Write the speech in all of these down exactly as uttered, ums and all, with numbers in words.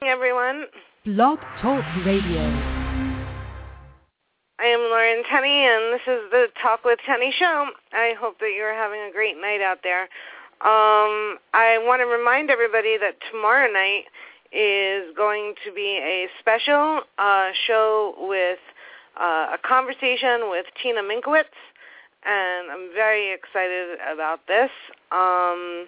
everyone. Blog Talk Radio. I am Lauren Tenney, and this is the Talk with Tenney show. I hope that you're having a great night out there. Um, I want to remind everybody that tomorrow night is going to be a special uh, show with uh, a conversation with Tina Minkowitz, and I'm very excited about this. Um,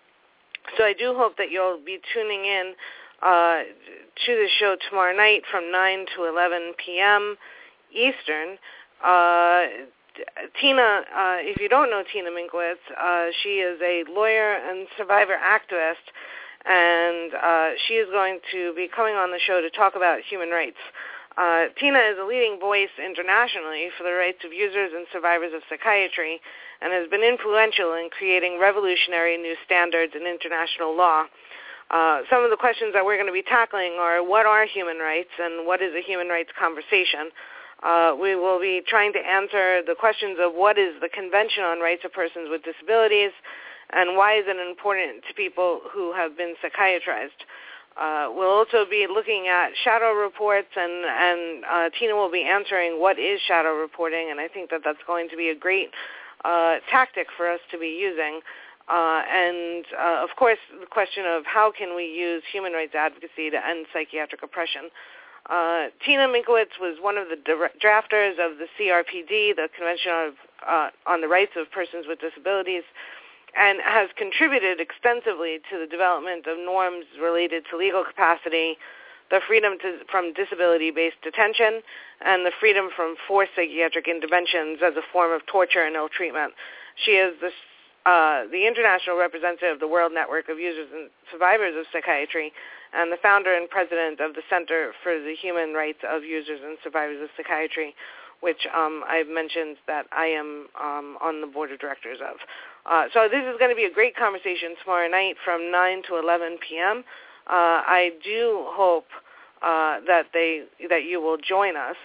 so I do hope that you'll be tuning in uh, to the show tomorrow night from nine to eleven p.m. Eastern. Uh, Tina, uh, if you don't know Tina Minkowitz, uh, she is a lawyer and survivor activist, and uh, she is going to be coming on the show to talk about human rights. Uh, Tina is a leading voice internationally for the rights of users and survivors of psychiatry and has been influential in creating revolutionary new standards in international law. Uh, some of the questions that we're going to be tackling are, what are human rights and what is a human rights conversation? Uh, we will be trying to answer the questions of what is the Convention on Rights of Persons with Disabilities and why is it important to people who have been psychiatrized. Uh, we'll also be looking at shadow reports, and, and uh, Tina will be answering what is shadow reporting, and I think that that's going to be a great uh, tactic for us to be using. Uh, and, uh, of course, the question of how can we use human rights advocacy to end psychiatric oppression. Uh, Tina Minkowitz was one of the drafters of the C R P D, the Convention of, uh, on the Rights of Persons with Disabilities, and has contributed extensively to the development of norms related to legal capacity, the freedom to, from disability-based detention, and the freedom from forced psychiatric interventions as a form of torture and ill treatment. She is the, uh, the international representative of the World Network of Users and Survivors of Psychiatry, and the founder and president of the Center for the Human Rights of Users and Survivors of Psychiatry, which um, I've mentioned that I am um, on the board of directors of. Uh, so this is going to be a great conversation tomorrow night from nine to eleven p.m. Uh, I do hope uh, that they that you will join us,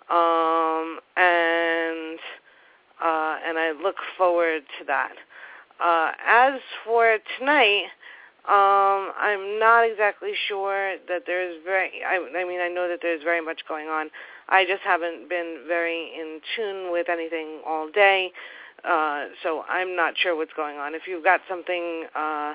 um, and uh, and I look forward to that. Uh, as for tonight, um, I'm not exactly sure that there's very. I, I mean, I know that there's very much going on. I just haven't been very in tune with anything all day. Uh, so I'm not sure what's going on. If you've got something uh,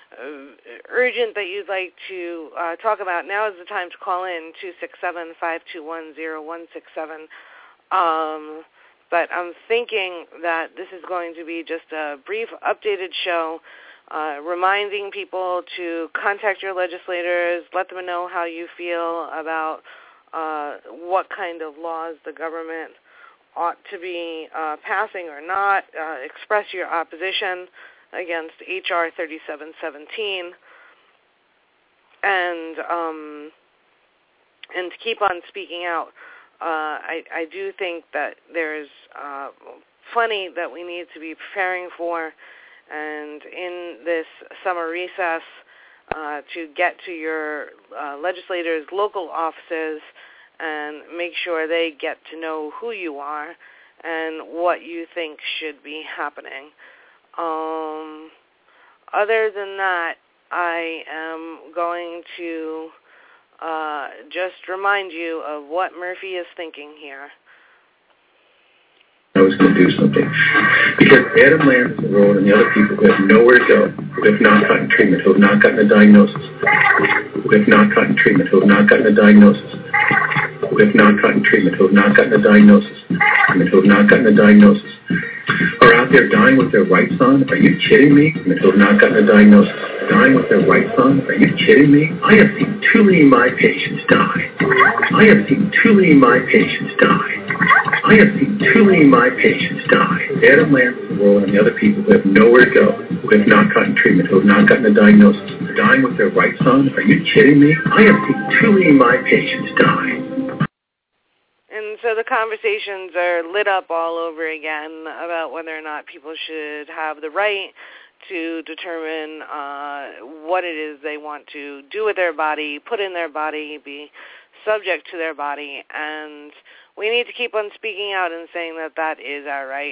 urgent that you'd like to uh, talk about, now is the time to call in, two six seven, five two one, zero one six seven. Um, but I'm thinking that this is going to be just a brief updated show, uh, reminding people to contact your legislators, let them know how you feel about uh, what kind of laws the government ought to be uh, passing or not, uh, express your opposition against H R thirty-seven seventeen, and um, and to keep on speaking out. Uh, I, I do think that there's uh, plenty that we need to be preparing for, and in this summer recess, uh, to get to your uh, legislators' local offices and make sure they get to know who you are and what you think should be happening. Um, other than that, I am going to uh, just remind you of what Murphy is thinking here. I was going to do something. Because Adam Lanza and the other people who have nowhere to go, who have not gotten treatment, who have not gotten a diagnosis, who have not gotten treatment, who have not gotten a diagnosis, who have not gotten treatment, who have not gotten a diagnosis, who have not gotten a diagnosis, are out there dying with their rights on? Are you kidding me? Who have not gotten a diagnosis, dying with their rights on? Are you kidding me? I have seen too many of my patients die. I have seen too many of my patients die. I have seen too many of my patients die. Adam Lanza and the other people who have nowhere to go, who have not gotten treatment, who have not gotten a diagnosis, are dying with their rights on? Are you kidding me? I have seen too many of my patients die. And so the conversations are lit up all over again about whether or not people should have the right to determine uh, what it is they want to do with their body, put in their body, be subject to their body, and we need to keep on speaking out and saying that that is our right.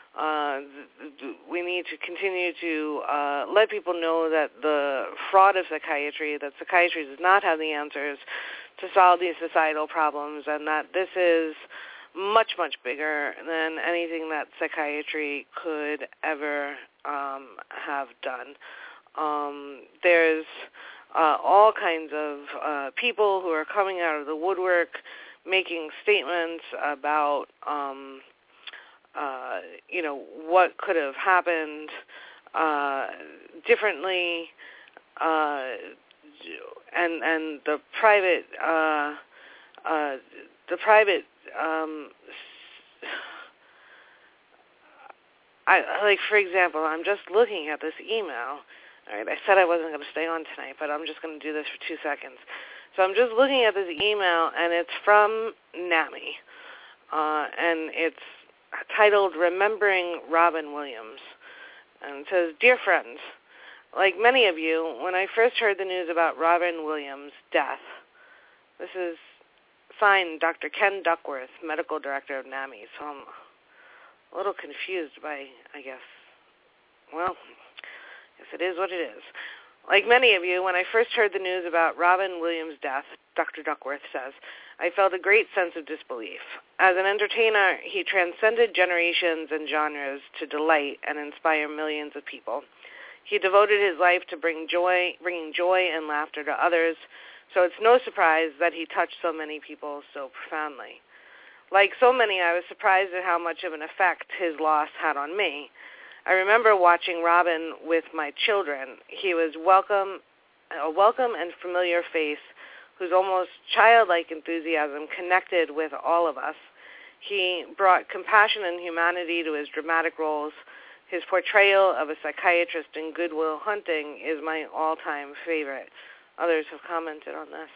Uh, th- th- we need to continue to uh, let people know that the fraud of psychiatry, that psychiatry does not have the answers to solve these societal problems, and that this is much, much bigger than anything that psychiatry could ever um, have done. Um, there's uh, all kinds of uh, people who are coming out of the woodwork making statements about um, Uh, you know, what could have happened uh, differently, uh, and and the private, uh, uh, the private, um, I like for example, I'm just looking at this email. All right, I said I wasn't going to stay on tonight, but I'm just going to do this for two seconds. So I'm just looking at this email, and it's from NAMI, uh, and it's titled Remembering Robin Williams. And it says, Dear friends, like many of you, when I first heard the news about Robin Williams' death, this is signed Doctor Ken Duckworth, Medical Director of NAMI, so I'm a little confused by, I guess, well, I guess it is what it is. Like many of you, when I first heard the news about Robin Williams' death, Doctor Duckworth says, I felt a great sense of disbelief. As an entertainer, he transcended generations and genres to delight and inspire millions of people. He devoted his life to bring joy, bringing joy and laughter to others, so it's no surprise that he touched so many people so profoundly. Like so many, I was surprised at how much of an effect his loss had on me. I remember watching Robin with my children. He was welcome, a welcome and familiar face whose almost childlike enthusiasm connected with all of us. He brought compassion and humanity to his dramatic roles. His portrayal of a psychiatrist in Good Will Hunting is my all-time favorite. Others have commented on this.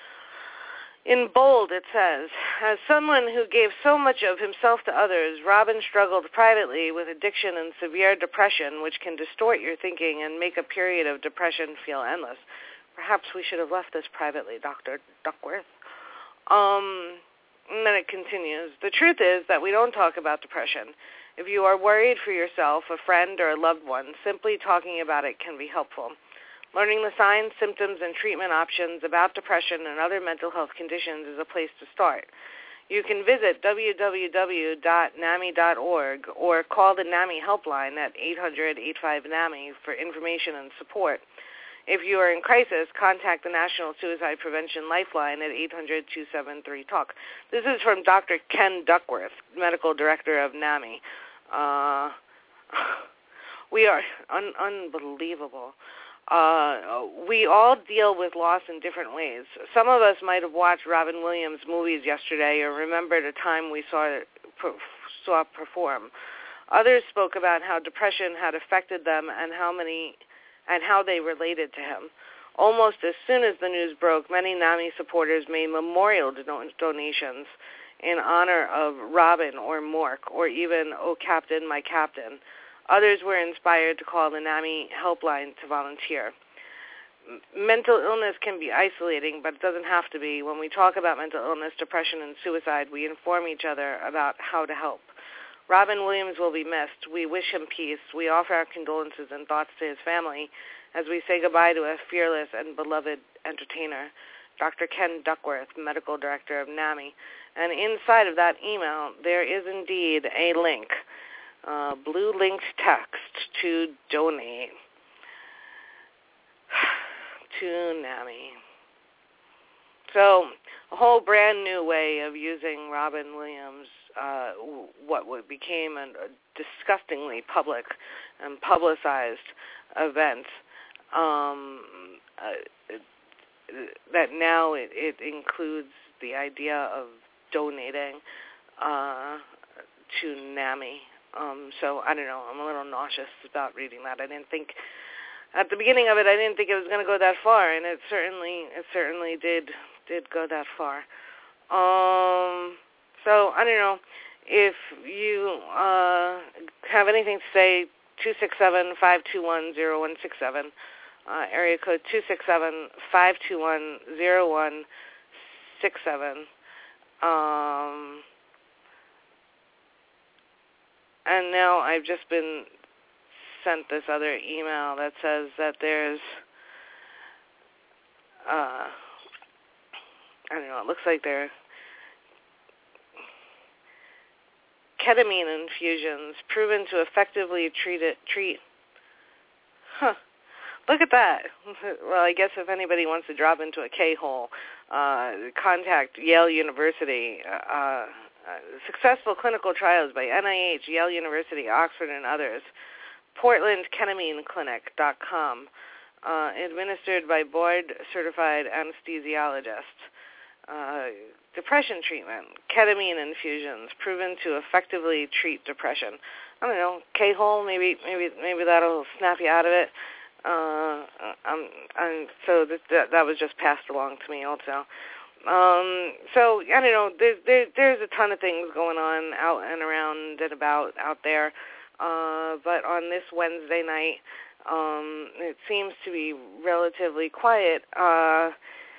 In bold, it says, as someone who gave so much of himself to others, Robin struggled privately with addiction and severe depression, which can distort your thinking and make a period of depression feel endless. Perhaps we should have left this privately, Doctor Duckworth. Um, and then it continues. The truth is that we don't talk about depression. If you are worried for yourself, a friend, or a loved one, simply talking about it can be helpful. Learning the signs, symptoms, and treatment options about depression and other mental health conditions is a place to start. You can visit w w w dot nami dot org or call the NAMI helpline at eight hundred, eight five, NAMI for information and support. If you are in crisis, contact the National Suicide Prevention Lifeline at eight hundred, two seven three, talk. This is from Doctor Ken Duckworth, Medical Director of NAMI. Uh, we are un- unbelievable. Uh, we all deal with loss in different ways. Some of us might have watched Robin Williams movies yesterday or remembered a time we saw saw perform. Others spoke about how depression had affected them and how many and how they related to him. Almost as soon as the news broke, many NAMI supporters made memorial don- donations in honor of Robin or Mork or even Oh Captain, My Captain. Others were inspired to call the NAMI helpline to volunteer. M- mental illness can be isolating, but it doesn't have to be. When we talk about mental illness, depression, and suicide, we inform each other about how to help. Robin Williams will be missed. We wish him peace. We offer our condolences and thoughts to his family as we say goodbye to a fearless and beloved entertainer, Doctor Ken Duckworth, Medical Director of NAMI. And inside of that email, there is indeed a link, uh, blue linked text to donate to NAMI. So a whole brand new way of using Robin Williams, uh, what would became a disgustingly public and publicized event, um, uh, that now it, it includes the idea of donating uh, to NAMI. Um, so I don't know, I'm a little nauseous about reading that. I didn't think, at the beginning of it, I didn't think it was going to go that far, and it certainly, it certainly did did go that far. Um, so I don't know if you uh, have anything to say. two six seven, five two one, zero one six seven, uh, area code two six seven, five two one, zero one six seven. Um, and now I've just been sent this other email that says that there's, uh, I don't know, it looks like there ketamine infusions proven to effectively treat it, treat, huh, look at that. Well, I guess if anybody wants to drop into a K-hole, uh, contact Yale University. Uh, uh, successful clinical trials by N I H, Yale University, Oxford, and others. portland ketamine clinic dot com, uh, administered by board-certified anesthesiologists. Uh, depression treatment, ketamine infusions, proven to effectively treat depression. I don't know, K-hole, maybe, maybe, maybe that'll snap you out of it. Uh, um, and so that, that was just passed along to me also. Um, so I don't know. There, there, there's a ton of things going on out and around and about out there. Uh, but on this Wednesday night, um, it seems to be relatively quiet. Uh,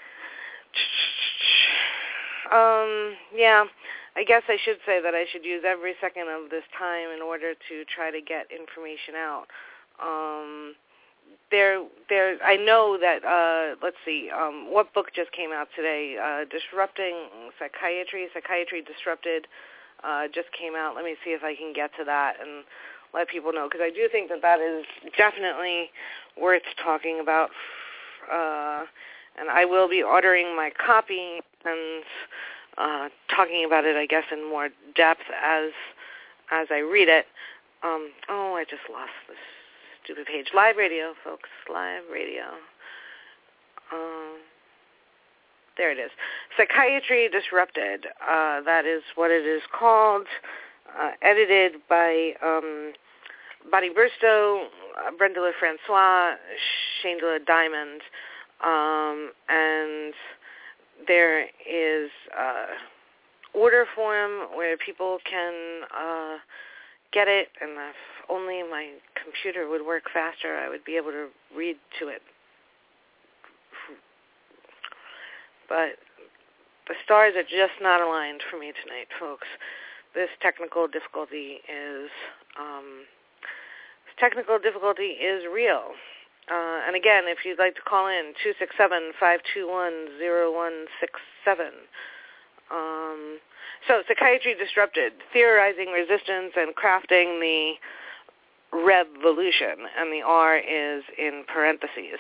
um, yeah, I guess I should say that I should use every second of this time in order to try to get information out. Um, there, there. I know that. Uh, let's see. Um, what book just came out today? Uh, Disrupting Psychiatry. Psychiatry Disrupted uh, just came out. Let me see if I can get to that and let people know, because I do think that that is definitely worth talking about. Uh, and I will be ordering my copy and uh, talking about it, I guess, in more depth as as I read it. Um, oh, I just lost this stupid page. Live radio, folks. Live radio. Um, there it is. Psychiatry Disrupted. Uh, that is what it is called. Uh, edited by um, Bonnie Burstow, uh, Brenda LaFrancois, Shangela Diamond. Um, and there is uh, order form where people can uh, get it, and if only my computer would work faster, I would be able to read to it. But the stars are just not aligned for me tonight, folks. This technical difficulty is um, this technical difficulty is real. Uh, and again, if you'd like to call in, two six seven, five two one, zero one six seven. Um, so, Psychiatry Disrupted, Theorizing Resistance and Crafting the Revolution, and the R is in parentheses.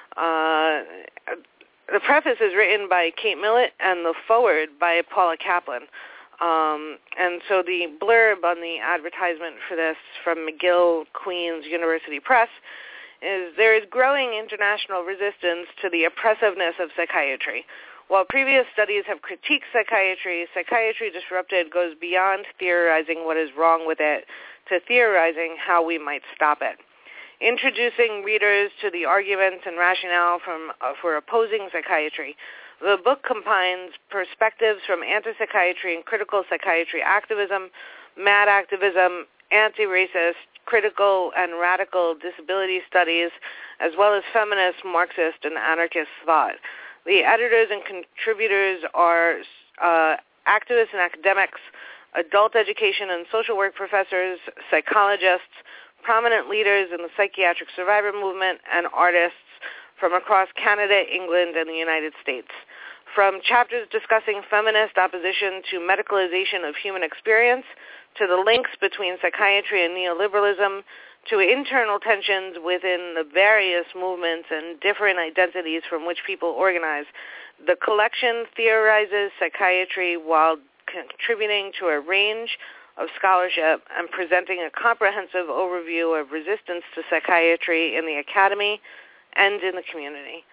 Uh, the preface is written by Kate Millett and the foreword by Paula Kaplan. Um, and so the blurb on the advertisement for this from McGill Queen's University Press is, there is growing international resistance to the oppressiveness of psychiatry. While previous studies have critiqued psychiatry, Psychiatry Disrupted goes beyond theorizing what is wrong with it to theorizing how we might stop it. Introducing readers to the arguments and rationale from, uh, for opposing psychiatry, the book combines perspectives from anti-psychiatry and critical psychiatry activism, mad activism, anti-racist, critical and radical disability studies, as well as feminist, Marxist, and anarchist thought. The editors and contributors are uh, activists and academics, adult education and social work professors, psychologists, prominent leaders in the psychiatric survivor movement, and artists from across Canada, England, and the United States. From chapters discussing feminist opposition to medicalization of human experience, to the links between psychiatry and neoliberalism, to internal tensions within the various movements and different identities from which people organize, the collection theorizes psychiatry while contributing to a range of scholarship and presenting a comprehensive overview of resistance to psychiatry in the academy and in the community.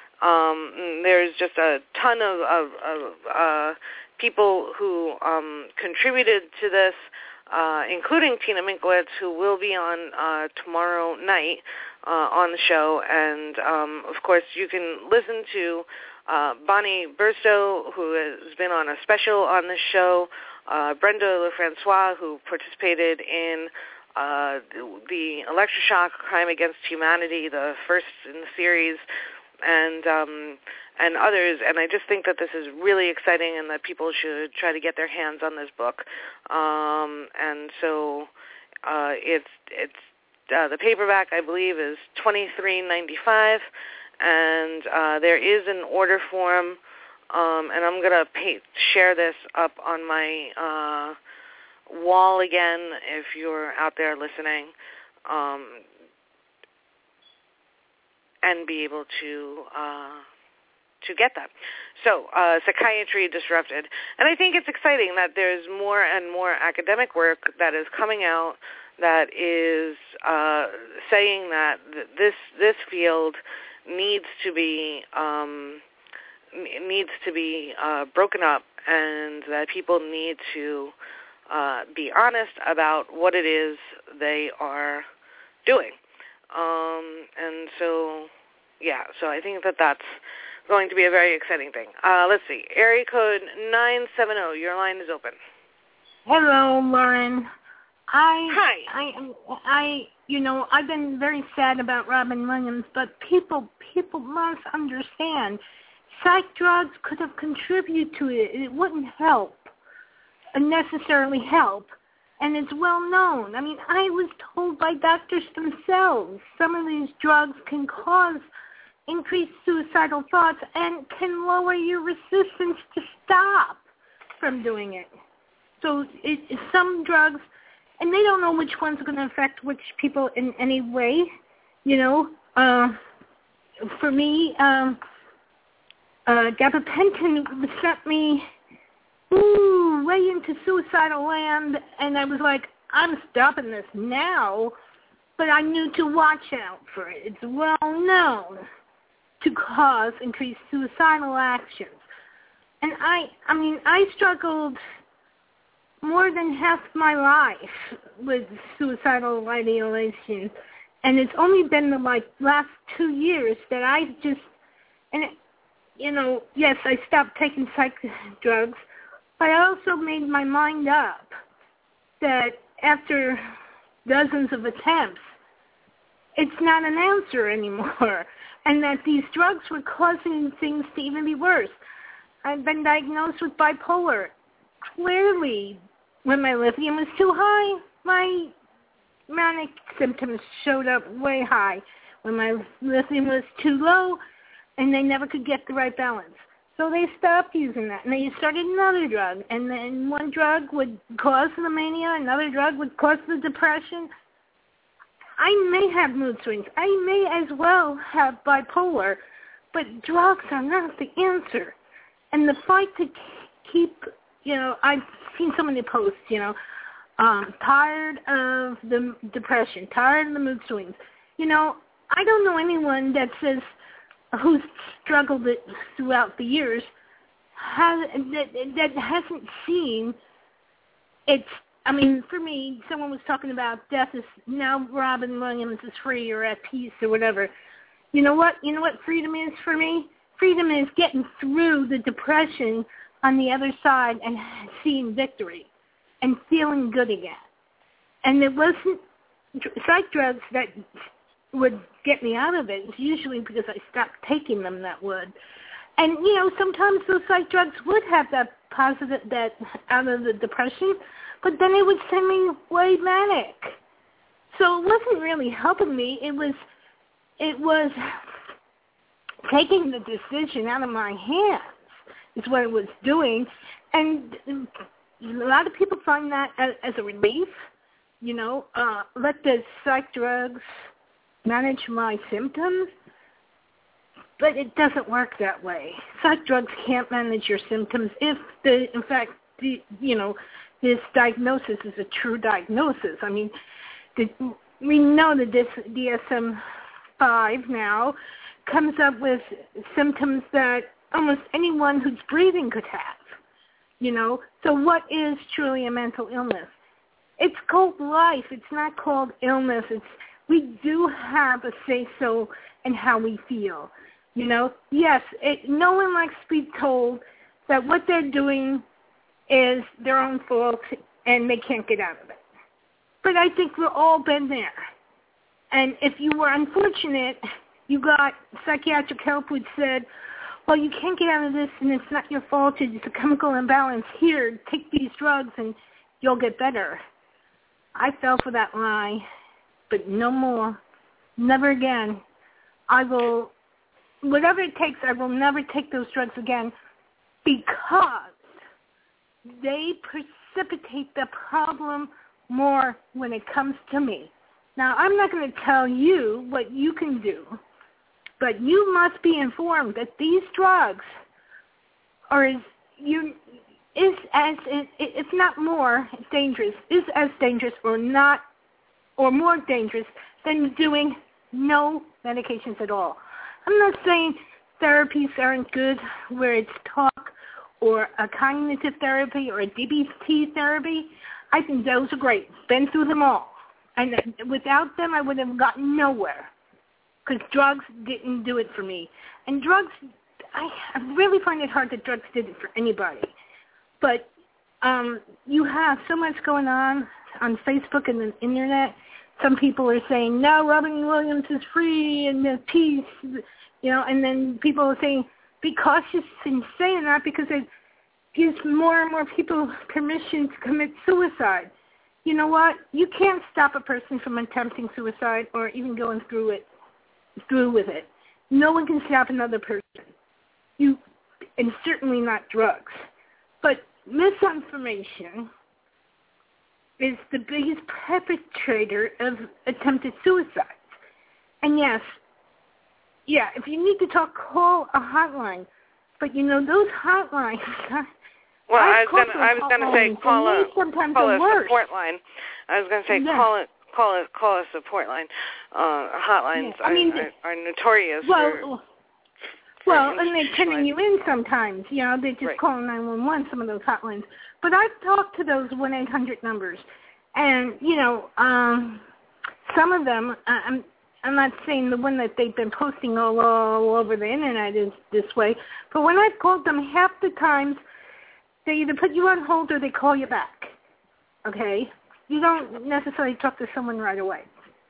Um, there's just a ton of, of, of uh, people who um, contributed to this, uh, including Tina Minkowitz, who will be on uh, tomorrow night uh, on the show. And, um, of course, you can listen to uh, Bonnie Burstow, who has been on a special on this show, uh, Brenda LaFrancois, who participated in uh, the Electroshock Crime Against Humanity, the first in the series, and um, and others, and I just think that this is really exciting and that people should try to get their hands on this book. Um, and so, uh, it's it's uh, the paperback, I believe, is twenty-three ninety-five, and uh, there is an order form, um, and I'm gonna pay, share this up on my uh, wall again if you're out there listening, um, and be able to uh, to get that. So, uh, Psychiatry Disrupted. And I think it's exciting that there's more and more academic work that is coming out that is uh, saying that th- this this field needs to be um, n- needs to be uh, broken up, and that people need to uh, be honest about what it is they are doing. Um, and so, yeah, so I think that that's going to be a very exciting thing. Uh, let's see. Area code nine seven zero. Your line is open. Hello, Lauren. I, Hi. I, I, you know, I've been very sad about Robin Williams, but people, people must understand. Psych drugs could have contributed to it. It wouldn't help, necessarily help, and it's well known. I mean, I was told by doctors themselves some of these drugs can cause increased suicidal thoughts and can lower your resistance to stop from doing it. So it, some drugs, and they don't know which ones are going to affect which people in any way, you know. Uh, for me, um, uh, gabapentin sent me ooh, way into suicidal land, and I was like, I'm stopping this now, but I knew to watch out for it. It's well known to cause increased suicidal actions. And I, I mean, I struggled more than half my life with suicidal ideation, and it's only been the, like, last two years that I just, and, it, you know, yes, I stopped taking psych drugs, but I also made my mind up that after dozens of attempts, it's not an answer anymore, and that these drugs were causing things to even be worse. I've been diagnosed with bipolar. Clearly, when my lithium was too high, my manic symptoms showed up way high. When my lithium was too low, and they never could get the right balance. So they stopped using that, and they started another drug, and then one drug would cause the mania, another drug would cause the depression. I may have mood swings. I may as well have bipolar, but drugs are not the answer. And the fight to keep, you know, I've seen so many posts, you know, um, tired of the depression, tired of the mood swings. You know, I don't know anyone that says, who's struggled it throughout the years, has, that, that hasn't seen it's, I mean, for me, someone was talking about death is, now Robin Williams is free or at peace or whatever. You know what? You know what freedom is for me? Freedom is getting through the depression on the other side and seeing victory and feeling good again. And it wasn't psych drugs that would get me out of it. It's usually because I stopped taking them that would. And, you know, sometimes those psych drugs would have that positive, that out of the depression, but then it would send me way manic. So it wasn't really helping me. It was, it was taking the decision out of my hands is what it was doing. And a lot of people find that as, as a relief, you know, uh, let the psych drugs manage my symptoms. But it doesn't work that way. Psych drugs can't manage your symptoms if, the, in fact, the, you know, this diagnosis is a true diagnosis. I mean, the, we know that this D S M five now comes up with symptoms that almost anyone who's breathing could have, you know. So what is truly a mental illness? It's called life. It's not called illness. It's we do have a say-so in how we feel. You know, yes, it, no one likes to be told that what they're doing is their own fault and they can't get out of it. But I think we've all been there. And if you were unfortunate, you got psychiatric help which said, well, you can't get out of this and it's not your fault, it's a chemical imbalance. Here, take these drugs and you'll get better. I fell for that lie, but no more. Never again. I will, whatever it takes, I will never take those drugs again because they precipitate the problem more when it comes to me. Now, I'm not going to tell you what you can do, but you must be informed that these drugs are as, you, is as, if not more dangerous, is as dangerous or not, or more dangerous than doing no medications at all. I'm not saying therapies aren't good where it's talk or a cognitive therapy or a D B T therapy. I think those are great. Been through them all. And without them, I would have gotten nowhere because drugs didn't do it for me. And drugs, I, I really find it hard that drugs did it for anybody. But um, you have so much going on on Facebook and the Internet. Some people are saying, no, Robin Williams is free and there's peace, you know, and then people are saying, be cautious in saying that because it gives more and more people permission to commit suicide. You know what? You can't stop a person from attempting suicide or even going through it, through with it. No one can stop another person. You, and certainly not drugs. But misinformation is the biggest perpetrator of attempted suicides. And yes, yeah, if you need to talk, call a hotline. But you know, those hotlines. Well, I was gonna, I was gonna say call a call a worse. support line. I was gonna say yeah. call it call it call a support line. Uh, hotlines yeah. I mean, are, are, are notorious. Well, for, well, and they're turning you in sometimes. You know, they just right. call nine one one. Some of those hotlines. But I've talked to those one eight hundred numbers, and you know, um, some of them. I'm I'm not saying the one that they've been posting all, all over the internet is this way, but when I've called them, half the times they either put you on hold or they call you back, okay? You don't necessarily talk to someone right away.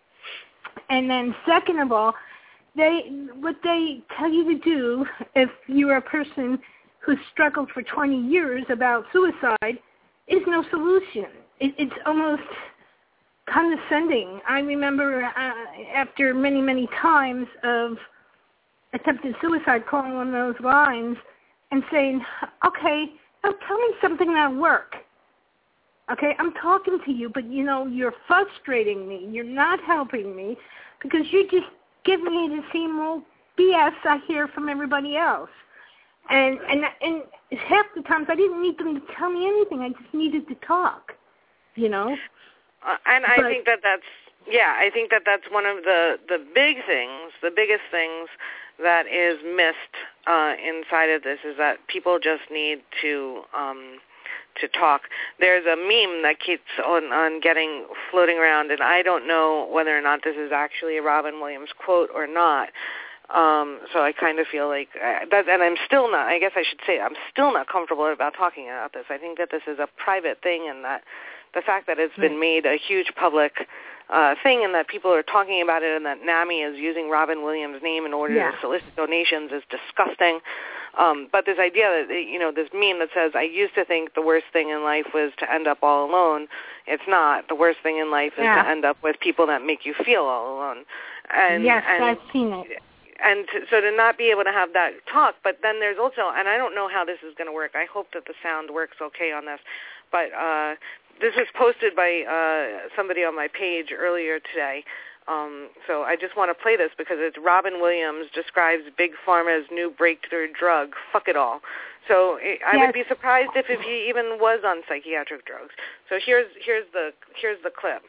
And then second of all, they what they tell you to do if you're a person who's struggled for twenty years about suicide is no solution. It, it's almost condescending. I remember uh, after many, many times of attempted suicide calling on those lines and saying, okay, now tell me something that'll work. Okay, I'm talking to you, but, you know, you're frustrating me. You're not helping me because you're just giving me the same old B S I hear from everybody else. And, and, and half the times I didn't need them to tell me anything. I just needed to talk, you know. Uh, and I but, think that that's, yeah, I think that that's one of the, the big things, the biggest things that is missed uh, inside of this is that people just need to um, to talk. There's a meme that keeps on, on getting floating around, and I don't know whether or not this is actually a Robin Williams quote or not. Um, so I kind of feel like uh, that, and I'm still not, I guess I should say, I'm still not comfortable about talking about this. I think that this is a private thing, and that the fact that it's been made a huge public uh, thing and that people are talking about it and that NAMI is using Robin Williams' name in order yeah. to solicit donations is disgusting. Um, but this idea that, you know, this meme that says, I used to think the worst thing in life was to end up all alone. It's not. The worst thing in life is yeah. to end up with people that make you feel all alone. And, yes, and, I've seen it. And to, so to not be able to have that talk, but then there's also, and I don't know how this is going to work. I hope that the sound works okay on this. But uh, this was posted by uh, somebody on my page earlier today. Um, so I just want to play this because it's Robin Williams describes Big Pharma's new breakthrough drug, fuck it all. So it, I yes. would be surprised if, if he even was on psychiatric drugs. So here's here's the here's the clip.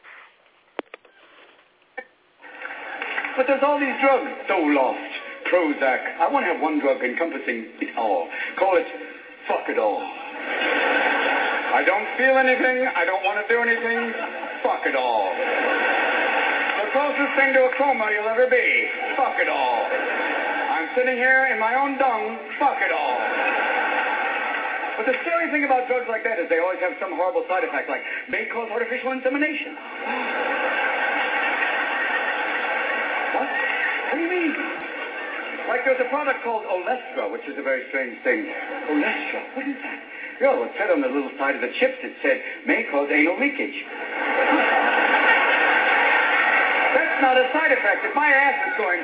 But there's all these drugs, Zoloft, Prozac. I want to have one drug encompassing it all. Call it fuck it all. I don't feel anything. I don't want to do anything. Fuck it all. The closest thing to a coma you'll ever be. Fuck it all. I'm sitting here in my own dung. Fuck it all. But the scary thing about drugs like that is they always have some horrible side effect, like may cause artificial insemination. What? What do you mean? Like there's a product called Olestra, which is a very strange thing. Olestra? What is that? Yo, it said on the little side of the chips, it said, may cause anal leakage. That's not a side effect. If my ass is going...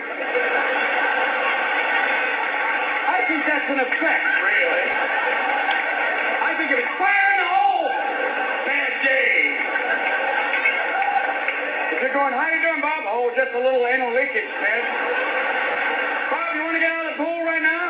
I think that's an effect, really. I think if it's fire in the hole, bad day. If you're going, how you doing, Bob? Oh, just a little anal leakage, man. Bob, you want to get out of the pool right now?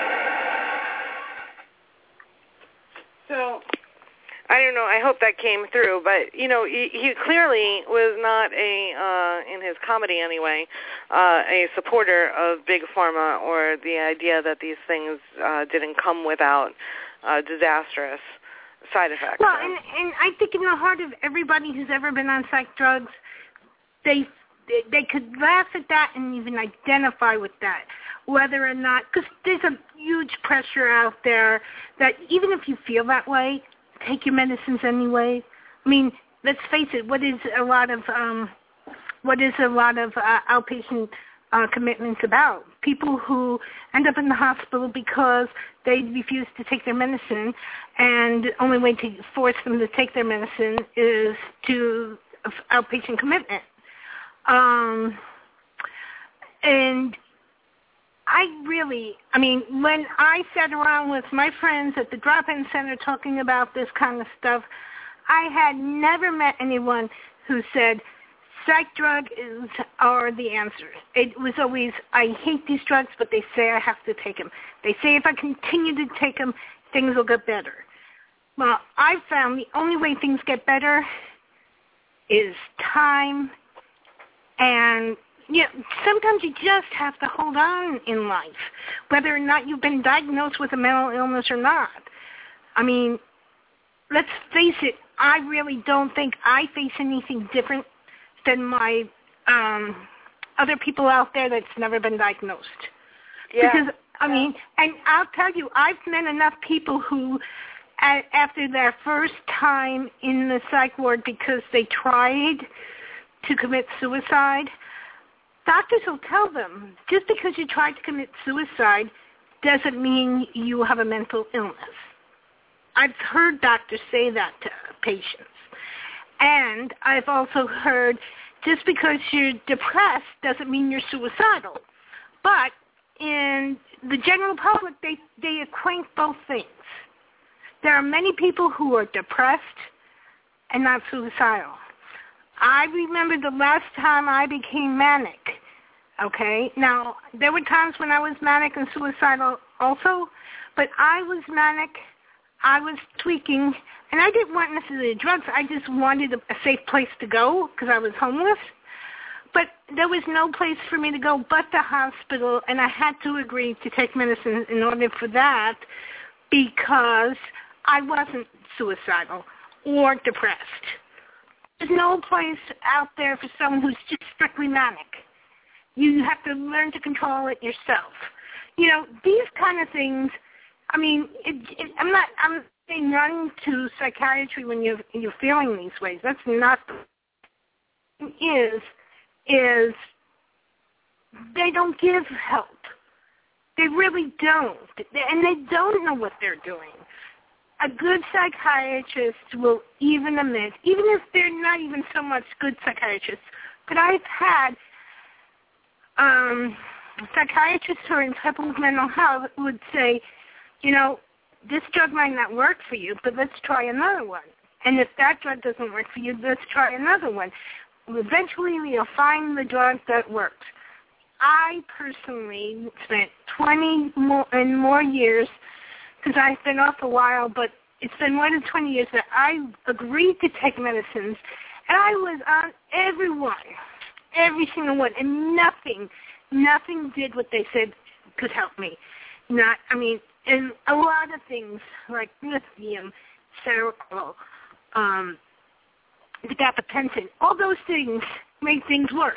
So, I don't know. I hope that came through, but you know, he, he clearly was not a, uh, in his comedy anyway, uh, a supporter of big pharma or the idea that these things uh, didn't come without uh, disastrous side effects. Well, and, and I think in the heart of everybody who's ever been on psych drugs, they they could laugh at that and even identify with that, whether or not, because there's a huge pressure out there that even if you feel that way, take your medicines anyway. I mean, let's face it, what is a lot of um, what is a lot of uh, outpatient uh, commitments about? People who end up in the hospital because they refuse to take their medicine, and the only way to force them to take their medicine is to outpatient commitment. Um, and I really, I mean, when I sat around with my friends at the drop-in center talking about this kind of stuff, I had never met anyone who said, psych drugs are the answer. It was always, I hate these drugs, but they say I have to take them. They say if I continue to take them, things will get better. Well, I found the only way things get better is time. And you know, sometimes you just have to hold on in life, whether or not you've been diagnosed with a mental illness or not. I mean, let's face it, I really don't think I face anything different than my um, other people out there that's never been diagnosed. Yeah. Because, I mean, and I'll tell you, I've met enough people who, a- after their first time in the psych ward because they tried to commit suicide, doctors will tell them, just because you tried to commit suicide doesn't mean you have a mental illness. I've heard doctors say that to patients. And I've also heard, just because you're depressed doesn't mean you're suicidal. But in the general public, they, they equate both things. There are many people who are depressed and not suicidal. I remember the last time I became manic, okay? Now, there were times when I was manic and suicidal also, but I was manic, I was tweaking, and I didn't want necessarily drugs. I just wanted a, a safe place to go because I was homeless. But there was no place for me to go but the hospital, and I had to agree to take medicine in order for that because I wasn't suicidal or depressed. There's no place out there for someone who's just strictly manic. You have to learn to control it yourself. You know, these kind of things, I mean, it, it, I'm not, I'm saying run to psychiatry when you're, you're feeling these ways. That's not, is, is they don't give help. They really don't. And they don't know what they're doing. A good psychiatrist will even admit, even if they're not even so much good psychiatrists, but I've had um, psychiatrists who are in trouble with mental health would say, you know, this drug might not work for you, but let's try another one. And if that drug doesn't work for you, let's try another one. Eventually, you'll find the drug that works. I personally spent twenty more and more years, because I've been off a while, but it's been more than twenty years that I agreed to take medicines, and I was on every one, every single one, and nothing, nothing did what they said could help me. Not, I mean, and a lot of things like lithium, Seroquel, um, the gabapentin, all those things make things worse.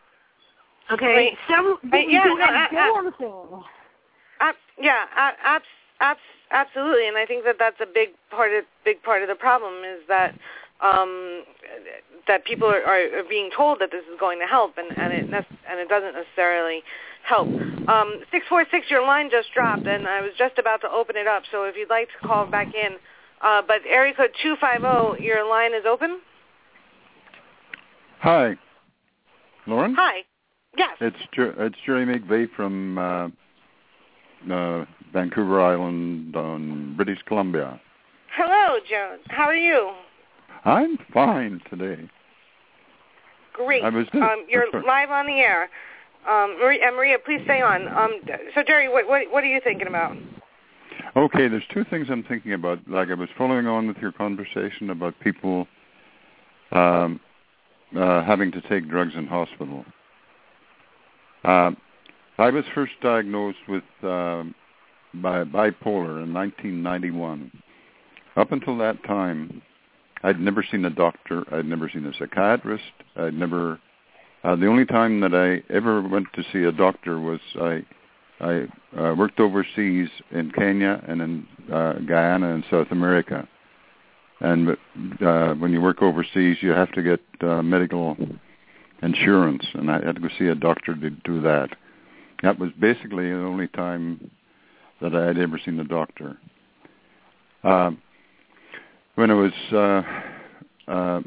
Okay, right. so right. yeah, do no, I, damn thing. I, yeah, I, I, I, absolutely, and I think that that's a big part of big part of the problem is that um, that people are, are being told that this is going to help, and and it and it doesn't necessarily help. Um, six four six, your line just dropped, and I was just about to open it up. So if you'd like to call back in, uh, but area code two five zero, your line is open. Hi. Lauren? Hi. Yes. It's it's Jerry McVeigh from uh, uh, Vancouver Island on British Columbia. Hello, Joan. How are you? I'm fine today. Great. I was, um, you're live on the air. Um, Maria, Maria, please stay on. Um, so, Jerry, what, what what are you thinking about? Okay, there's two things I'm thinking about. Like I was following on with your conversation about people um, uh, having to take drugs in hospital. Uh, I was first diagnosed with uh, bi- bipolar in nineteen ninety-one. Up until that time, I'd never seen a doctor. I'd never seen a psychiatrist. I'd never. Uh, the only time that I ever went to see a doctor was I I uh, worked overseas in Kenya and in uh, Guyana in South America. And uh, when you work overseas, you have to get uh, medical insurance, and I had to go see a doctor to do that. That was basically the only time that I had ever seen a doctor. Uh, when I was uh, uh,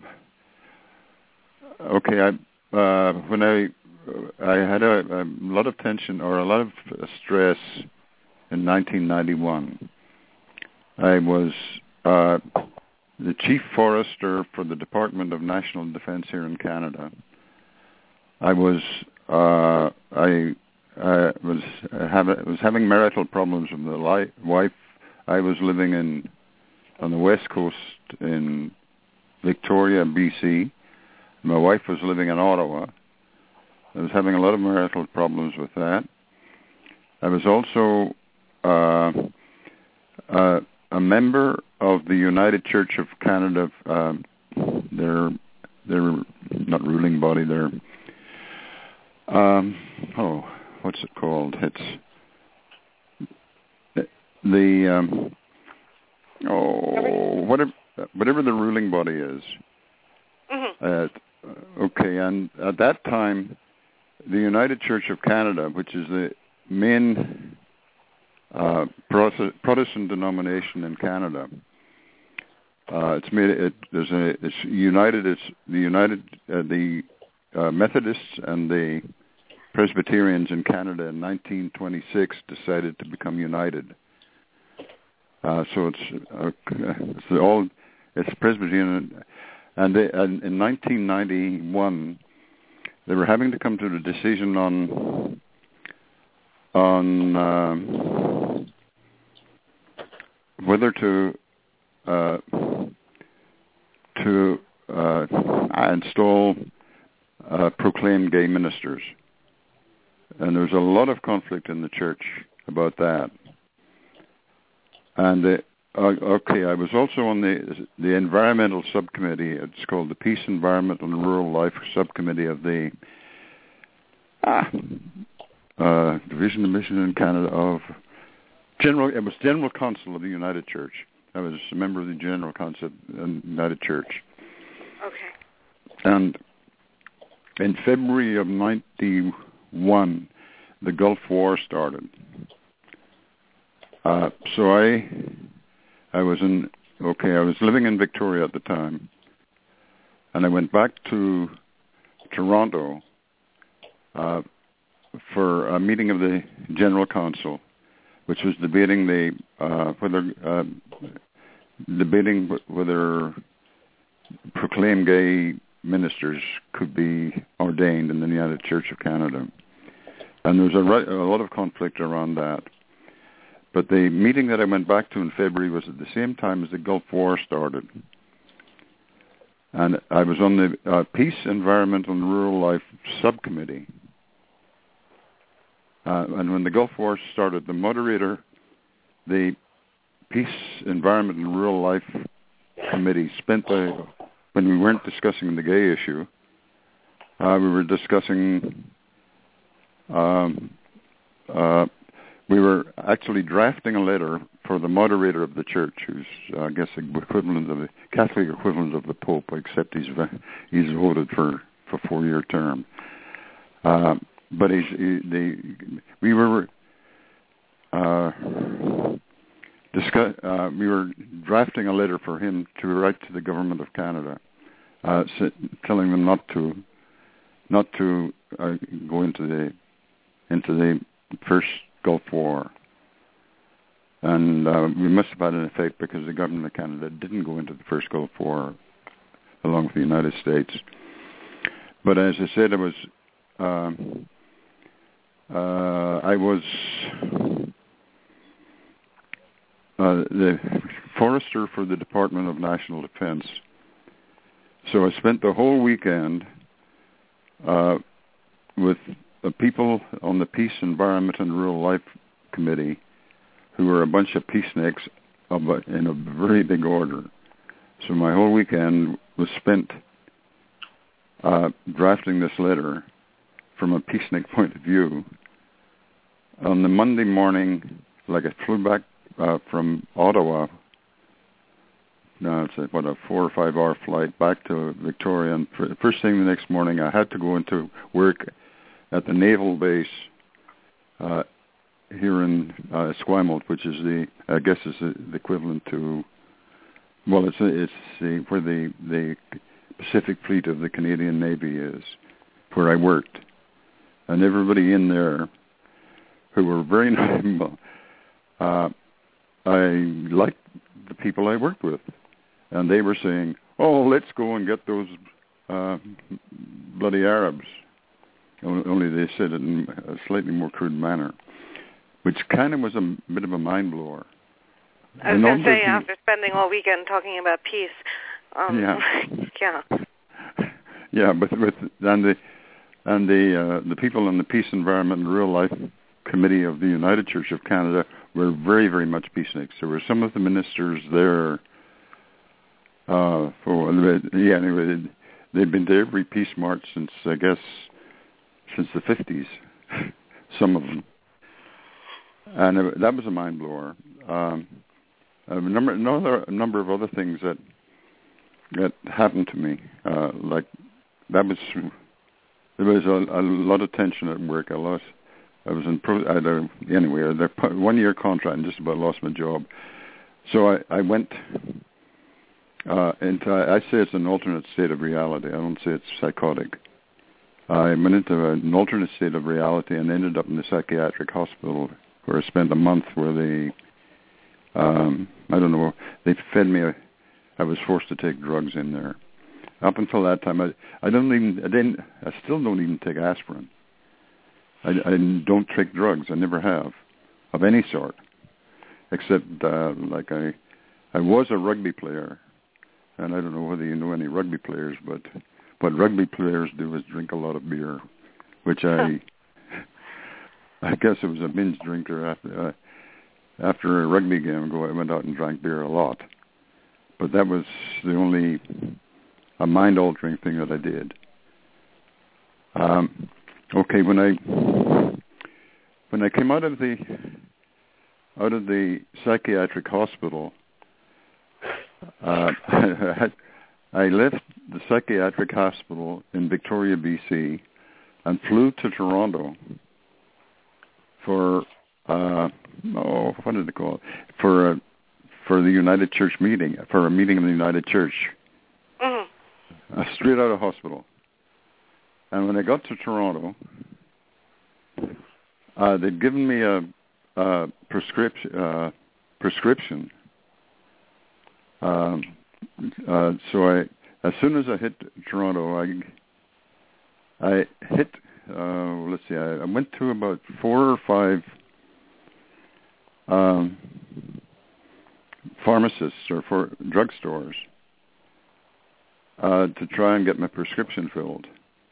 okay, I uh, when I I had a, a lot of tension or a lot of stress in nineteen ninety-one. I was uh, the chief forester for the Department of National Defense here in Canada. I was uh, I uh, was having was having marital problems with the li- wife. I was living in on the west coast in Victoria, B C. My wife was living in Ottawa. I was having a lot of marital problems with that. I was also uh, uh, a member of the United Church of Canada. Uh, their their not ruling body. Their Um, oh, what's it called? It's the um, oh whatever whatever the ruling body is. Mm-hmm. Uh, okay, and at that time, the United Church of Canada, which is the main uh, Protestant denomination in Canada, uh, it's made it. There's a it's united. It's the United uh, the Uh, Methodists and the Presbyterians in Canada in nineteen twenty-six decided to become united. Uh, so it's, uh, it's all it's Presbyterian, and, they, and in nineteen ninety-one they were having to come to the decision on on um, whether to uh, to uh, install. Uh, proclaimed gay ministers. And there's a lot of conflict in the church about that. And, uh, okay, I was also on the the environmental subcommittee. It's called the Peace, Environment and Rural Life Subcommittee of the ah, uh, Division of Mission in Canada of General, it was General Council of the United Church. I was a member of the General Council of the United Church. Okay. And in February of ninety-one, the Gulf War started. Uh, so I, I was in, okay, I was living in Victoria at the time, and I went back to Toronto uh, for a meeting of the General Council, which was debating the uh, whether uh, debating whether proclaimed gay ministers could be ordained in the United Church of Canada. And there was a, a lot of conflict around that. But the meeting that I went back to in February was at the same time as the Gulf War started. And I was on the uh, Peace, Environment and Rural Life Subcommittee. Uh, and when the Gulf War started, the moderator, the Peace, Environment and Rural Life Committee spent the when we weren't discussing the gay issue, uh, we were discussing, um, uh, we were actually drafting a letter for the moderator of the church, who's, uh, I guess, the equivalent of the Catholic equivalent of the Pope, except he's he's voted for for four-year term. Uh, but he's, he, they, we were uh, discuss, uh, we were drafting a letter for him to write to the government of Canada, uh, telling them not to not to uh, go into the into the first Gulf War. And uh, we must have had an effect because the government of Canada didn't go into the first Gulf War along with the United States. But as I said, I was um, uh, I was uh, the forester for the Department of National Defense. So I spent the whole weekend uh, with the people on the Peace, Environment, and Rural Life Committee, who were a bunch of peaceniks of a, in a very big order. So my whole weekend was spent uh, drafting this letter from a peacenik point of view. On the Monday morning, like I flew back uh, from Ottawa, now it's a, what, a four or five hour flight back to Victoria, and for, first thing the next morning I had to go into work at the naval base uh, here in uh, Esquimalt, which is the, I guess is the, the equivalent to, well, it's it's the, where the, the Pacific Fleet of the Canadian Navy is, where I worked. And everybody in there who were very nice, uh, I liked the people I worked with. And they were saying, oh, let's go and get those uh, bloody Arabs. Only they said it in a slightly more crude manner, which kind of was a bit of a mind blower. I was going to say, after spending all weekend talking about peace, um, yeah, yeah, yeah, but with and the and the uh, the people in the Peace, Environment, and Rural Life Committee of the United Church of Canada were very, very much peaceniks. There were some of the ministers there. Uh, for yeah, anyway, they'd, they'd been to every peace march since I guess since the fifties. Some of them. And it, that was a mind blower. Um, a number, another a number of other things that that happened to me. Uh, like that was there was a, a lot of tension at work. I lost. I was in pro. I had a, anyway. I had a one year contract and just about lost my job. So I, I went uh, into. I say it's an alternate state of reality. I don't say it's psychotic. I went into an alternate state of reality and ended up in the psychiatric hospital, where I spent a month where they, um, I don't know, they fed me. A, I was forced to take drugs in there. Up until that time, I, I don't even, I didn't, I still don't even take aspirin. I, I don't take drugs. I never have, of any sort, except uh, like I, I was a rugby player, and I don't know whether you know any rugby players, but what rugby players do is drink a lot of beer, which I. I guess I was a binge drinker after uh, after a rugby game. Go, I went out and drank beer a lot, but that was the only a mind-altering thing that I did. Um, okay, when I when I came out of the out of the psychiatric hospital, uh, I, I left the psychiatric hospital in Victoria, B C, and flew to Toronto. For uh, oh, what did they call it? For a, for the United Church meeting, for a meeting of the United Church, mm-hmm. uh, straight out of hospital. And when I got to Toronto, uh, they'd given me a, a prescription. Uh, prescription. Um, uh, so I, as soon as I hit Toronto, I, I hit. Uh, let's see, I, I went to about four or five um, pharmacists or for drugstores uh, to try and get my prescription filled.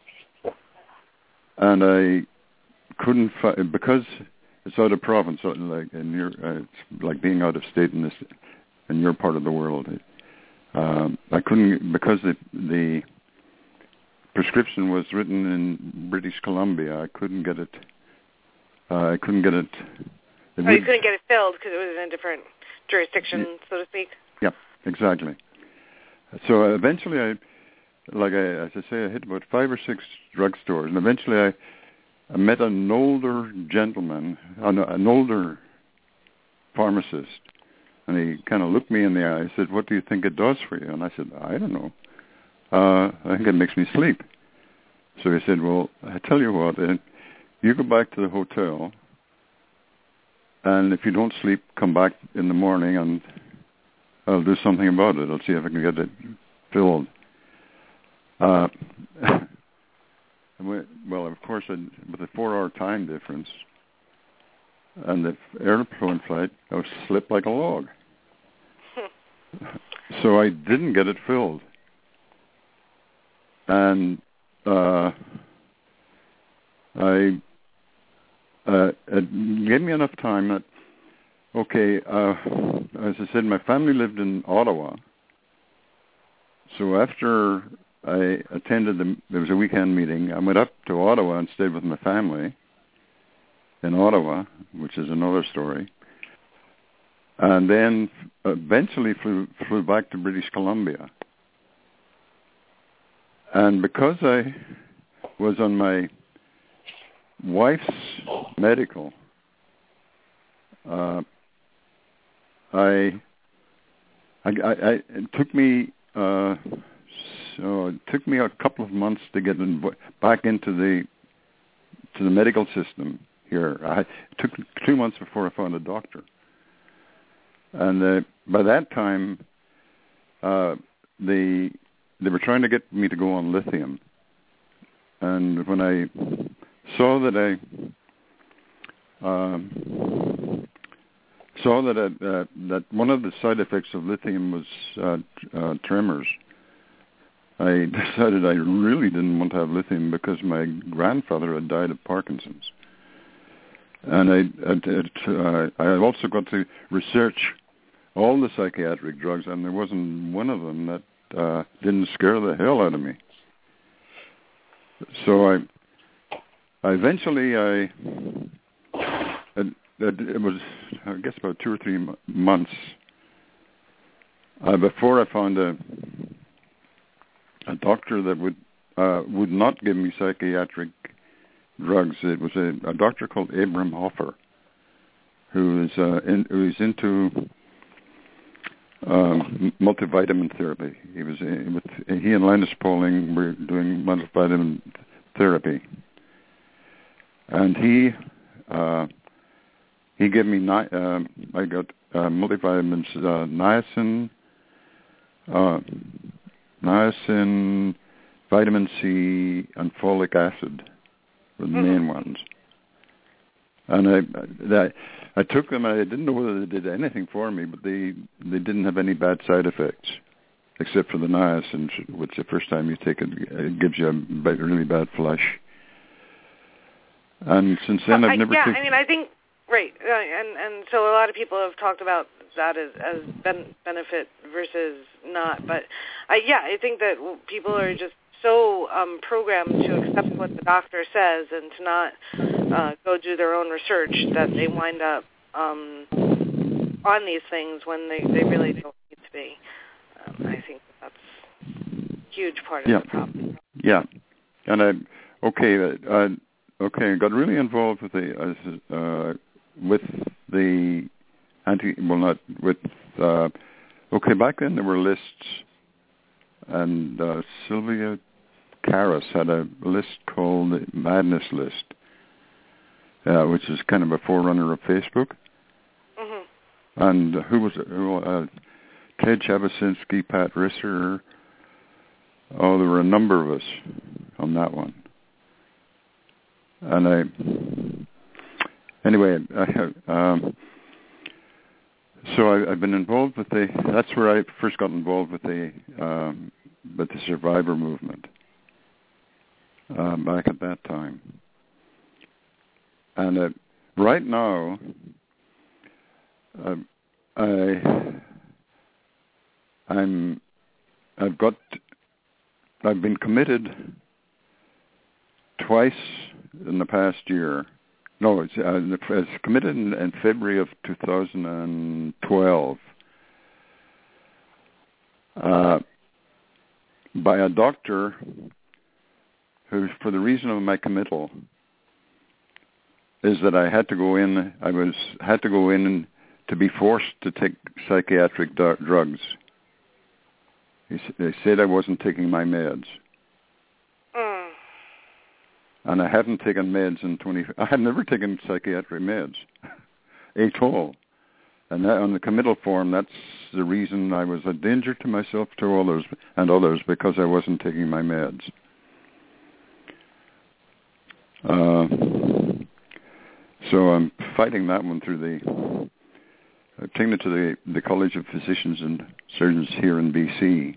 And I couldn't find, because it's out of province, like in your, uh, it's like being out of state in this, in your part of the world. Um, I couldn't, because the, the prescription was written in British Columbia. I couldn't get it. Uh, I couldn't get it. it oh, you couldn't get it filled because it was in a different jurisdiction, yeah. so to speak. Yeah, exactly. So uh, eventually, I, like I, as I say, I hit about five or six drugstores, and eventually I, I met an older gentleman, an, an older pharmacist, and he kind of looked me in the eye. He said, "What do you think it does for you?" And I said, "I don't know. Uh, I think it makes me sleep." So he said, well, I tell you what, uh, you go back to the hotel, and if you don't sleep, come back in the morning, and I'll do something about it. I'll see if I can get it filled. Uh, well, of course, I, with a four-hour time difference and the airplane flight, I was slipped like a log. So I didn't get it filled. And uh, I uh, it gave me enough time that, okay, uh, as I said, my family lived in Ottawa. So after I attended the, there was a weekend meeting, I went up to Ottawa and stayed with my family in Ottawa, which is another story. And then eventually flew, flew back to British Columbia. And because I was on my wife's medical, uh, I, I, I, I, it took me, uh, so it took me a couple of months to get in, back into the, to the medical system here. I, it took two months before I found a doctor. And uh, by that time, uh, the they were trying to get me to go on lithium. And when I saw that I um, saw that I, uh, that one of the side effects of lithium was uh, uh, tremors, I decided I really didn't want to have lithium because my grandfather had died of Parkinson's. And I, I, uh, I also got to research all the psychiatric drugs, and there wasn't one of them that uh, didn't scare the hell out of me. So I, I eventually, I, it, it was, I guess, about two or three months uh, before I found a, a doctor that would uh, would not give me psychiatric drugs. It was a, a doctor called Abraham Hoffer, who is uh, in, who is into um, multivitamin therapy. He was uh, with he and Linus Pauling were doing multivitamin therapy, and he uh, he gave me ni- uh, I got uh, multivitamins, uh, niacin, uh, niacin, vitamin C, and folic acid. The main ones, and I, I I took them. And I didn't know whether they did anything for me, but they they didn't have any bad side effects, except for the niacin, which the first time you take it, it gives you a really bad flush. And since then, well, I've never. I, yeah, took... I mean, I think right, uh, and and so a lot of people have talked about that as as ben- benefit versus not, but uh, yeah, I think that people are just so um, programmed to accept what the doctor says and to not uh, go do their own research that they wind up um, on these things when they, they really don't need to be. Um, I think that that's a huge part of yeah. the problem. Yeah, and I okay, uh, okay, I got really involved with the uh, with the anti well not with uh, okay back then there were lists, and uh, Sylvia Caris had a list called the Madness List, uh, which is kind of a forerunner of Facebook. Mm-hmm. And who was it? Uh, Ted Chabasinski, Pat Risser. Oh, there were a number of us on that one. And I, anyway, I, um, so I, I've been involved with the. That's where I first got involved with the um, with the survivor movement. Uh, back at that time, and uh, right now, uh, I, I'm, I've got, I've been committed twice in the past year. No, it's, uh, it's committed in, in February of two thousand twelve uh, by a doctor who, for the reason of my committal, is that I had to go in. I was had to go in to be forced to take psychiatric do- drugs. He, they said I wasn't taking my meds. Mm. and I hadn't taken meds in twenty. I had never taken psychiatric meds at all, and that, on the committal form, that's the reason I was a danger to myself, to others, and others because I wasn't taking my meds. Uh, so I'm fighting that one through the. I've taken it to the the College of Physicians and Surgeons here in B C.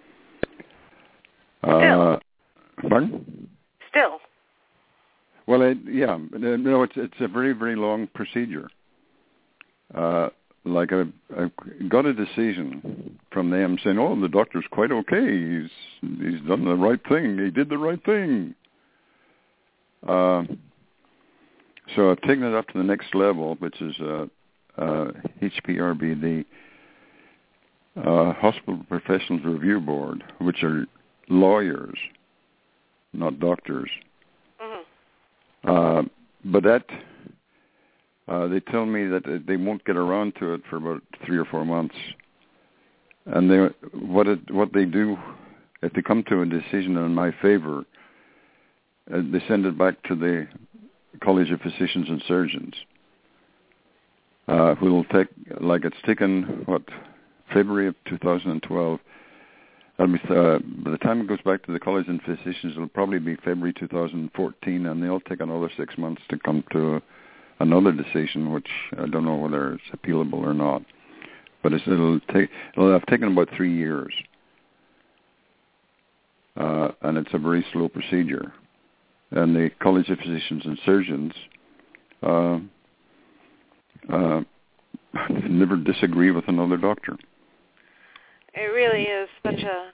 Uh, pardon? Still. Well, it, yeah, no, it's it's a very very long procedure. Uh, like I I got a decision from them saying, "Oh, the doctor's quite okay. He's he's done the right thing. He did the right thing." Uh, so I've taken it up to the next level, which is uh, uh, H P R B, the uh, Hospital Professionals Review Board, which are lawyers, not doctors. Mm-hmm. Uh, but that, uh, they tell me that they won't get around to it for about three or four months. And they, what it, what they do, if they come to a decision in my favor, uh, they send it back to the College of Physicians and Surgeons, uh, who will take, like it's taken, what, February of two thousand twelve. Uh, by the time it goes back to the College of Physicians, it'll probably be February two thousand fourteen, and they'll take another six months to come to a, another decision, which I don't know whether it's appealable or not. But it's, it'll take it'll have taken about three years, uh, and it's a very slow procedure. And the College of Physicians and Surgeons uh, uh, never disagree with another doctor. It really is such a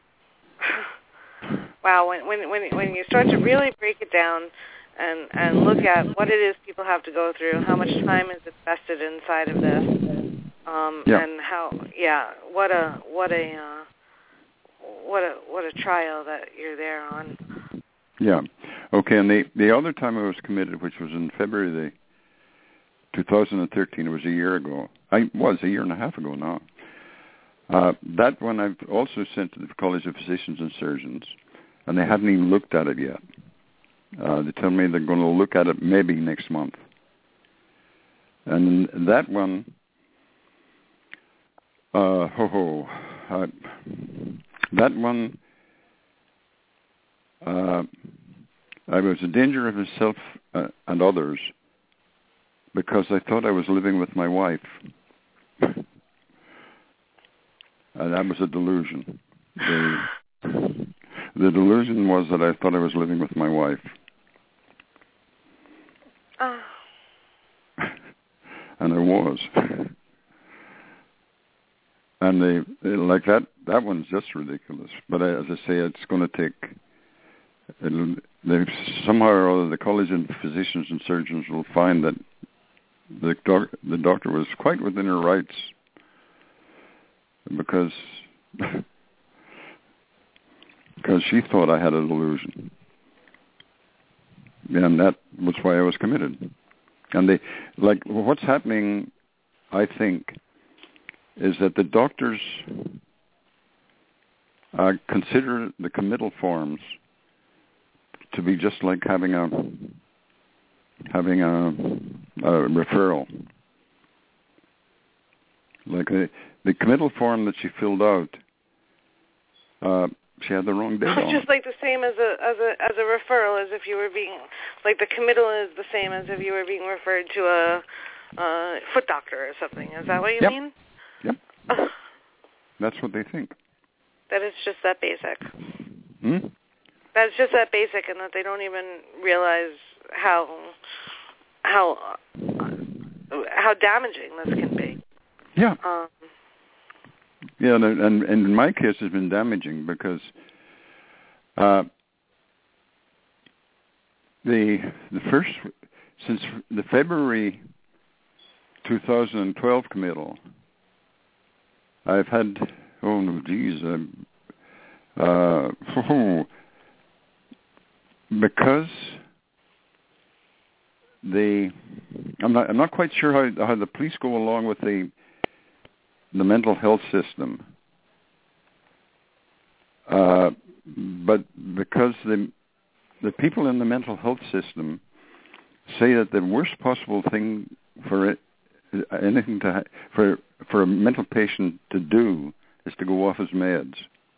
wow. When when when when you start to really break it down and and look at what it is people have to go through, how much time is invested inside of this, um, yeah. and how yeah, what a what a uh, what a what a trial that you're there on. Yeah. Okay. And the the other time I was committed, which was in February the two thousand thirteen, it was a year ago. I was a year and a half ago now. Uh, that one I've also sent to the College of Physicians and Surgeons, and they haven't even looked at it yet. Uh, they tell me they're going to look at it maybe next month. And that one, uh, ho ho, uh, that one, uh, I was in danger of myself uh, and others because I thought I was living with my wife. And that was a delusion. The, the delusion was that I thought I was living with my wife. Oh. And I was. And they, they like that. That one's just ridiculous. But I, as I say, it's going to take. It'll, they somehow or other, the College of Physicians and Surgeons will find that the doc, the doctor was quite within her rights. Because because she thought I had a delusion, and that was why I was committed. And they like what's happening, I think, is that the doctors uh, consider the committal forms to be just like having a having a, a referral, like a. The committal form that she filled out, uh, she had the wrong date on. Just like the same as a as a as a referral, as if you were being like the committal is the same as if you were being referred to a, a foot doctor or something. Is that what you yep. mean? Yep. That's what they think. That it's just that basic. Hmm? That it's just that basic, and that they don't even realize how how how damaging this can be. Yeah. Um, Yeah, and, and, and in my case, it's been damaging because uh, the the first since the February two thousand twelve committal, I've had oh no, geez, uh, uh, because the I'm not I'm not quite sure how how the police go along with the. the mental health system, uh, but because the the people in the mental health system say that the worst possible thing for it, anything to for for a mental patient to do is to go off his meds.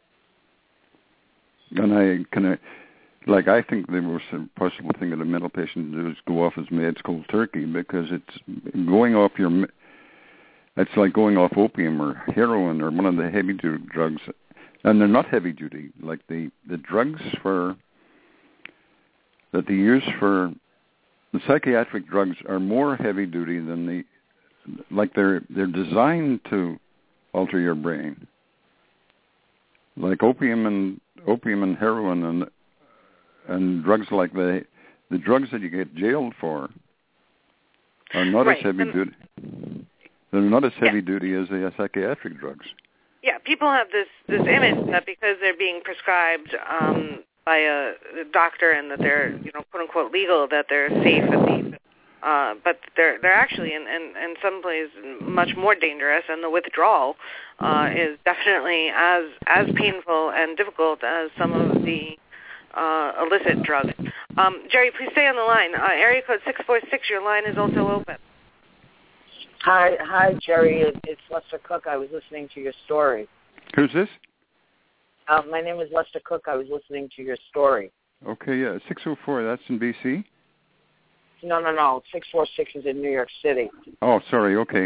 And I kind of, like, I think the worst possible thing that a mental patient can do is go off his meds cold turkey, because it's going off your, it's like going off opium or heroin or one of the heavy duty drugs, and they're not heavy duty. Like the the drugs for that they use for the psychiatric drugs are more heavy duty than the, like they're they're designed to alter your brain. Like opium and opium and heroin and and drugs like the the drugs that you get jailed for are not right. as heavy and, duty. They're not as heavy yeah. duty as the psychiatric drugs. Yeah, people have this this image that because they're being prescribed um, by a doctor and that they're, you know, quote unquote legal, that they're safe and safe. Uh, but they're they're actually in, in, in some places much more dangerous, and the withdrawal uh, is definitely as as painful and difficult as some of the uh, illicit drugs. Um, Jerry, please stay on the line. Uh, area code six four six, your line is also open. Hi, hi, Jerry. It's Lester Cook. I was listening to your story. Who's this? Uh, my name is Lester Cook. I was listening to your story. Okay, yeah, six oh four. That's in B C. No, no, no. six four six is in New York City. Oh, sorry. Okay.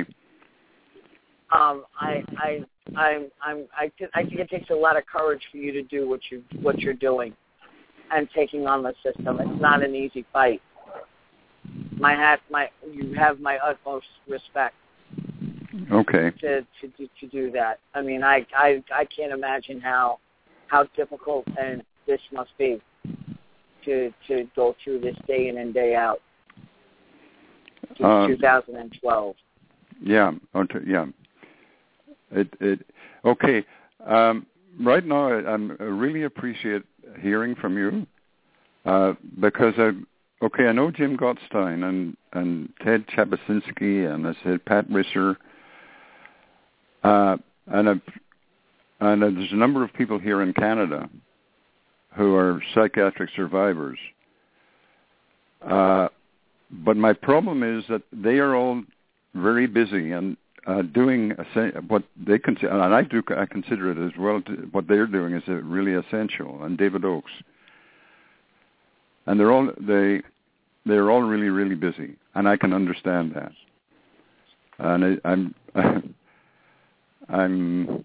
Um, I, I, I'm, I'm, I, th- I think it takes a lot of courage for you to do what you, what you're doing, and taking on the system. It's not an easy fight. My hat, my, you have my utmost respect. Okay. To to to, to do that. I mean, I, I, I can't imagine how, how difficult and this must be, to to go through this day in and day out. Since um, two thousand twelve. Yeah. Okay. Yeah. It. It. Okay. Um, right now, I, I'm, I really appreciate hearing from you, uh, because I. Okay, I know Jim Gottstein and and Ted Chabasinski and I said Pat Risser, uh, and I've, and there's a number of people here in Canada who are psychiatric survivors. Uh, but my problem is that they are all very busy and uh, doing what they consider, and I do, I consider it as well. To, what they're doing is really essential. And David Oakes, and they're all they they're all really really busy, and I can understand that. And I, I'm I'm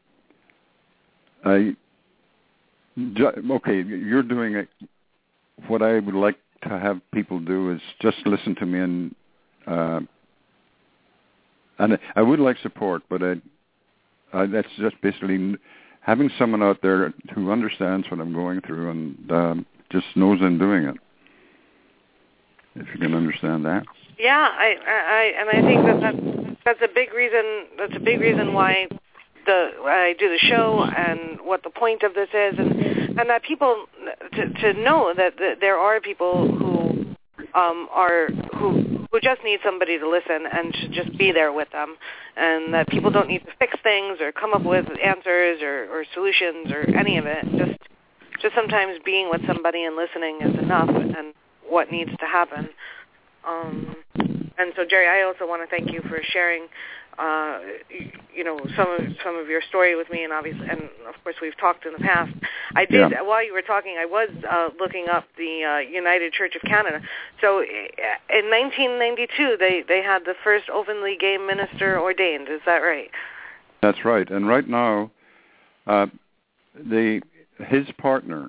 I okay. You're doing it. What I would like to have people do is just listen to me, and uh, and I would like support, but I, I, that's just basically having someone out there who understands what I'm going through and um, just knows I'm doing it. If you can understand that. Yeah, I, I, and I think that that's, that's a big reason. That's a big reason why the I do the show and what the point of this is, and and that people to to know that, that there are people who um, are who who just need somebody to listen and should just be there with them, and that people don't need to fix things or come up with answers or, or solutions or any of it. Just just sometimes being with somebody and listening is enough, and what needs to happen. Um, and so, Jerry, I also want to thank you for sharing, uh, you, you know, some of some of your story with me, and obviously, and of course, we've talked in the past. I did yeah. while you were talking. I was uh, looking up the uh, United Church of Canada. So, in nineteen ninety-two, they they had the first openly gay minister ordained. Is that right? That's right. And right now, uh, the his partner.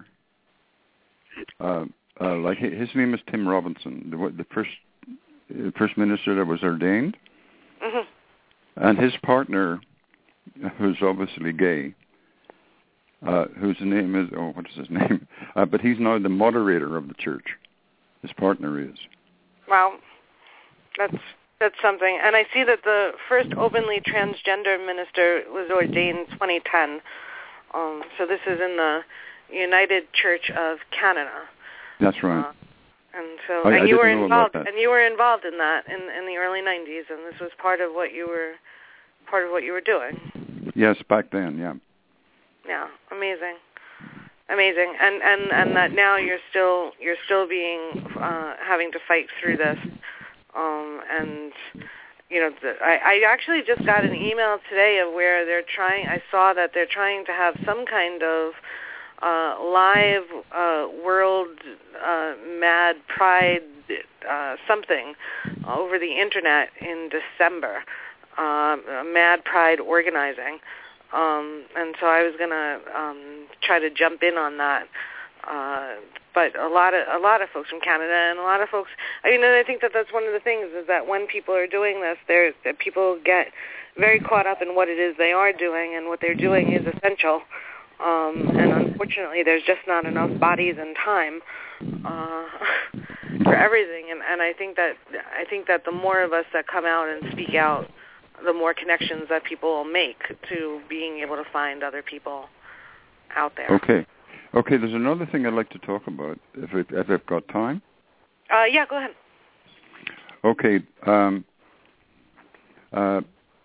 Uh, Uh, like his name is Tim Robinson, the, the first uh, first minister that was ordained, mm-hmm. and his partner, who's obviously gay, uh, whose name is oh, what is his name? Uh, but he's now the moderator of the church. His partner is. Wow, that's that's something. And I see that the first openly transgender minister was ordained in twenty ten. Um, so this is in the United Church of Canada. That's right. Uh, and so, I, and I you were know involved, about that. and you were involved in that in, in the early nineties, and this was part of what you were, part of what you were doing. Yes, back then, yeah. Yeah, amazing. amazing, and and and that now you're still you're still being uh, having to fight through this, um, and you know, the, I I actually just got an email today of where they're trying. I saw that they're trying to have some kind of uh, live uh, world uh, Mad Pride uh, something over the internet in December. Uh, Mad Pride organizing. Um, and so I was gonna um, try to jump in on that, uh, but a lot of a lot of folks from Canada and a lot of folks. I mean, and I think that that's one of the things is that when people are doing this, there that people get very caught up in what it is they are doing, and what they're doing is essential. Um, and unfortunately, there's just not enough bodies and time uh, for everything. And, and I think that I think that the more of us that come out and speak out, the more connections that people will make to being able to find other people out there. Okay. Okay, there's another thing I'd like to talk about, if, it, if I've got time. Uh, yeah, go ahead. Okay. Um, uh,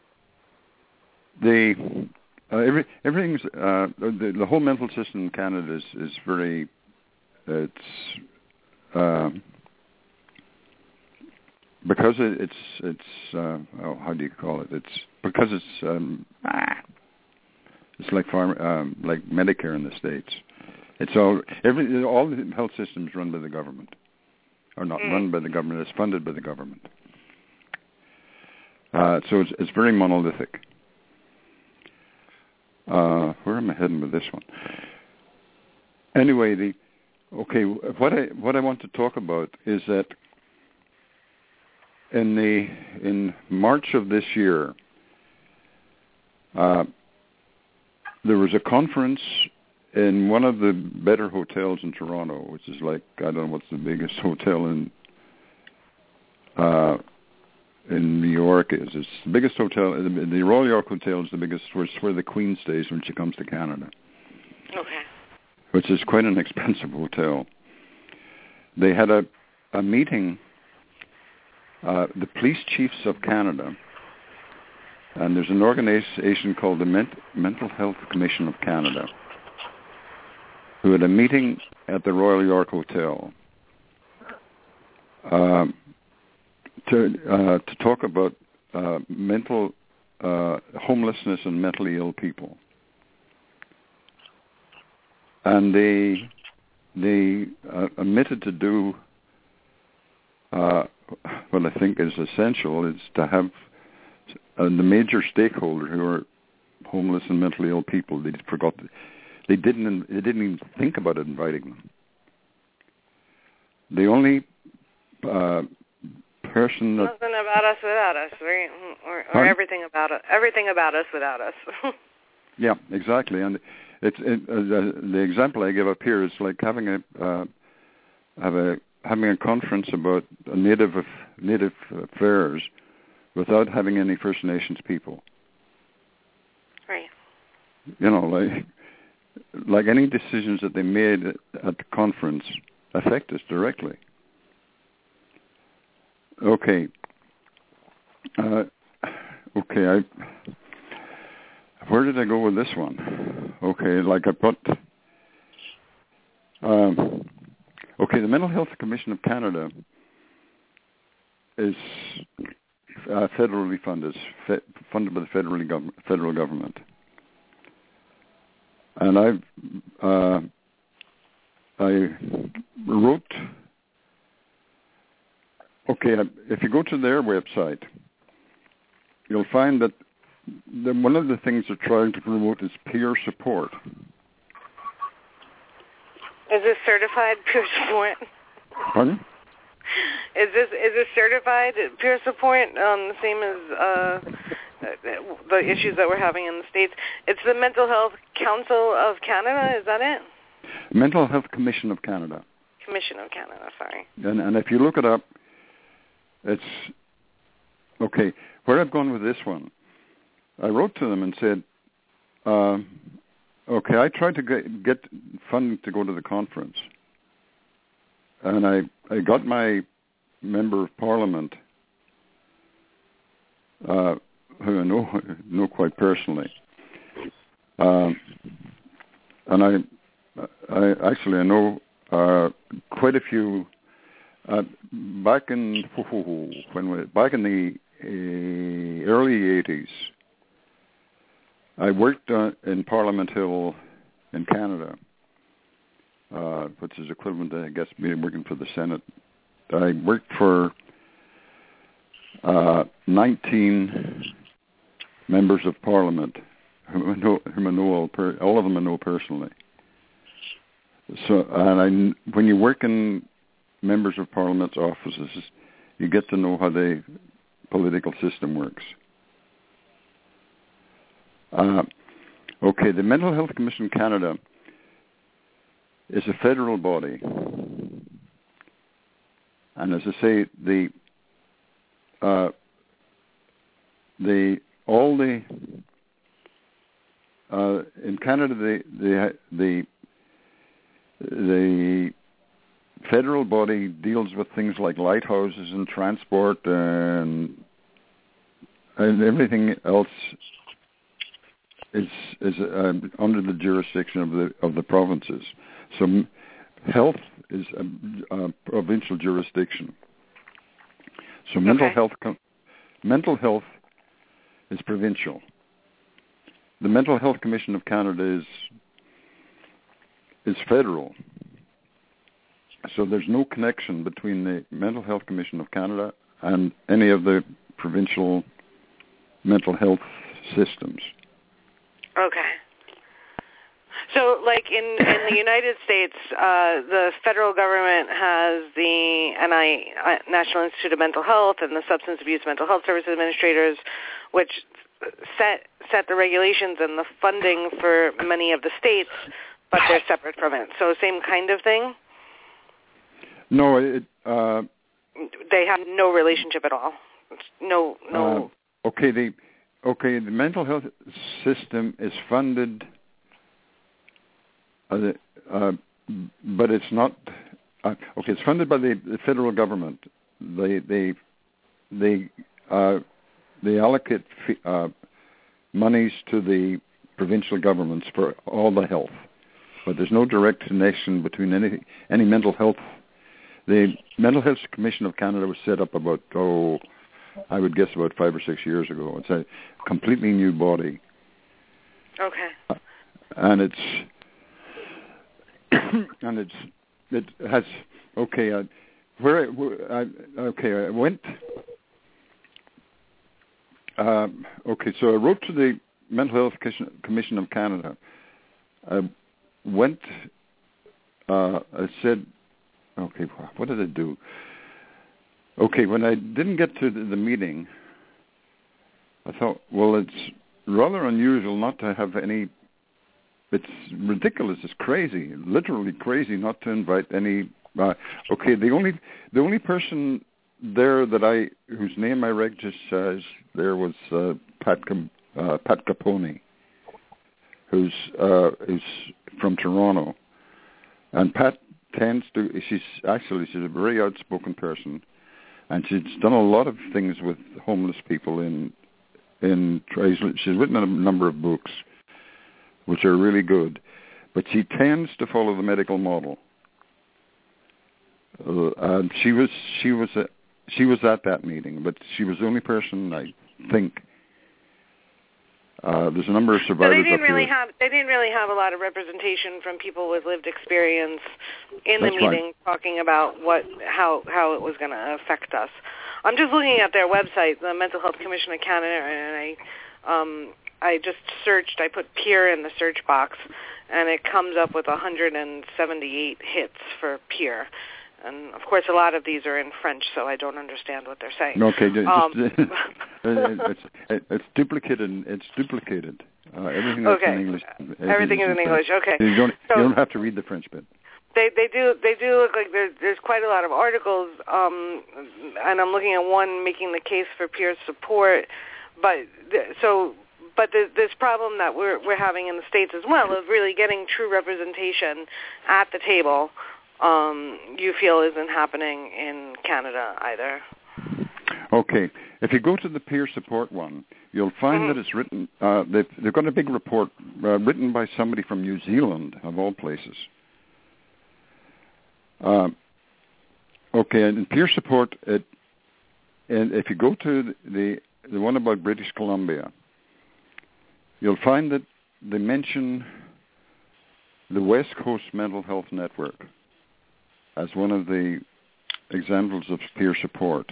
the uh, every, everything's uh, the, the whole mental system in Canada is, is very it's uh, because it, it's it's uh, oh, how do you call it? It's because it's um, ah, it's like farm um, like Medicare in the States. It's all every all the health systems run by the government, or not mm. run by the government. It's funded by the government. Uh, so it's it's very monolithic. Uh, where am I heading with this one? Anyway, the okay. What I what I want to talk about is that in the in March of this year, uh, there was a conference in one of the better hotels in Toronto, which is like I don't know what's the biggest hotel in uh, in New York is. It's the biggest hotel. The Royal York Hotel is the biggest. Where, it's where the Queen stays when she comes to Canada. Okay. Which is quite an expensive hotel. They had a a meeting. Uh, the Police Chiefs of Canada, and there's an organization called the Ment- Mental Health Commission of Canada, who had a meeting at the Royal York Hotel uh, to uh, to talk about uh, mental uh, homelessness and mentally ill people, and they they uh, admitted to do uh, what I think is essential is to have uh, the major stakeholders who are homeless and mentally ill people. They forgot. They didn't. They didn't even think about inviting them. The only uh, person that nothing about us without us, or, or, or everything about us, everything about us without us. Yeah, exactly. And it's it, uh, the, the example I give up here is like having a uh, have a having a conference about native native affairs without having any First Nations people. Right. You know, like like any decisions that they made at the conference affect us directly. Okay. Uh, okay, I where did I go with this one? Okay, like I put um okay, the Mental Health Commission of Canada is uh, federally funded, fe- funded by the federally gov- federal government. And I uh, I wrote, okay, if you go to their website, you'll find that the, one of the things they're trying to promote is peer support. Is this certified peer support? Pardon? Is this is this certified peer support? Um, the same as uh, the issues that we're having in the States. It's the Mental Health Council of Canada. Is that it? Mental Health Commission of Canada. Commission of Canada. Sorry. And and if you look it up, it's okay. Where I've gone with this one, I wrote to them and said. Uh, Okay, I tried to get, get funding to go to the conference, and I I got my member of parliament, uh, who I know know quite personally, um, and I I actually I know uh, quite a few. Uh, back in when we, back in the uh, early eighties, I worked uh, in Parliament Hill in Canada, uh, which is equivalent to, I guess, me working for the Senate. I worked for uh, nineteen members of Parliament, whom I know, whom I know all, per, all of them I know personally. So, and I, when you work in members of Parliament's offices, you get to know how the political system works. Uh, okay, the Mental Health Commission Canada is a federal body, and as I say, the uh, the all the uh, in Canada the the the the federal body deals with things like lighthouses and transport and and everything else is is uh, under the jurisdiction of the of the provinces. So health is a, a provincial jurisdiction. So okay. mental health mental health is provincial. The Mental Health Commission of Canada is is federal. So there's no connection between the Mental Health Commission of Canada and any of the provincial mental health systems. Okay. So, like in, in the United States, uh, the federal government has the N I, uh, National Institute of Mental Health and the Substance Abuse Mental Health Service Administrators, which set set the regulations and the funding for many of the states, but they're separate from it. So, same kind of thing. No, it. Uh, they have no relationship at all. No, no. Uh, okay, the okay the mental health system is funded. Uh, uh, but it's not uh, okay. It's funded by the, the federal government. They they they uh, they allocate uh, monies to the provincial governments for all the health, but there's no direct connection between any any mental health. The Mental Health Commission of Canada was set up about oh, I would guess about five or six years ago. It's a completely new body. Okay. Uh, and it's. and it's it has okay. Uh, where, I, where I okay I went. Uh, okay, so I wrote to the Mental Health Commission of Canada. I went. Uh, I said, okay, what did I do? Okay, when I didn't get to the, the meeting, I thought, well, it's rather unusual not to have any. It's ridiculous. It's crazy, literally crazy, not to invite any. Uh, okay, the only the only person there that I whose name I registered says there was uh, Pat uh, Pat Capone, who's uh, who's from Toronto, and Pat tends to. She's actually she's a very outspoken person, and she's done a lot of things with homeless people in in. She's written a number of books, which are really good, but she tends to follow the medical model. Uh, and she was she was a, she was at that meeting, but she was the only person I think. Uh, there's a number of survivors. So they didn't up really here. have they didn't really have a lot of representation from people with lived experience in That's the meeting, right. talking about what how how it was going to affect us. I'm just looking at their website, the Mental Health Commission of Canada, and I. Um, I just searched, I put peer in the search box, and it comes up with one hundred seventy-eight hits for peer. And, of course, a lot of these are in French, so I don't understand what they're saying. Okay, just, um, it's, it's duplicated. It's duplicated. Uh, everything is okay. in English. Everything is in English, okay. You don't, so, you don't have to read the French bit. They they do they do look like there's there's quite a lot of articles, um, and I'm looking at one making the case for peer support, but so... But this problem that we're we're having in the States as well of really getting true representation at the table, um, you feel isn't happening in Canada either. Okay. If you go to the peer support one, you'll find mm-hmm. that it's written, uh, they've, they've got a big report uh, written by somebody from New Zealand, of all places. Uh, okay, and in peer support, it, and if you go to the the one about British Columbia, you'll find that they mention the West Coast Mental Health Network as one of the examples of peer support.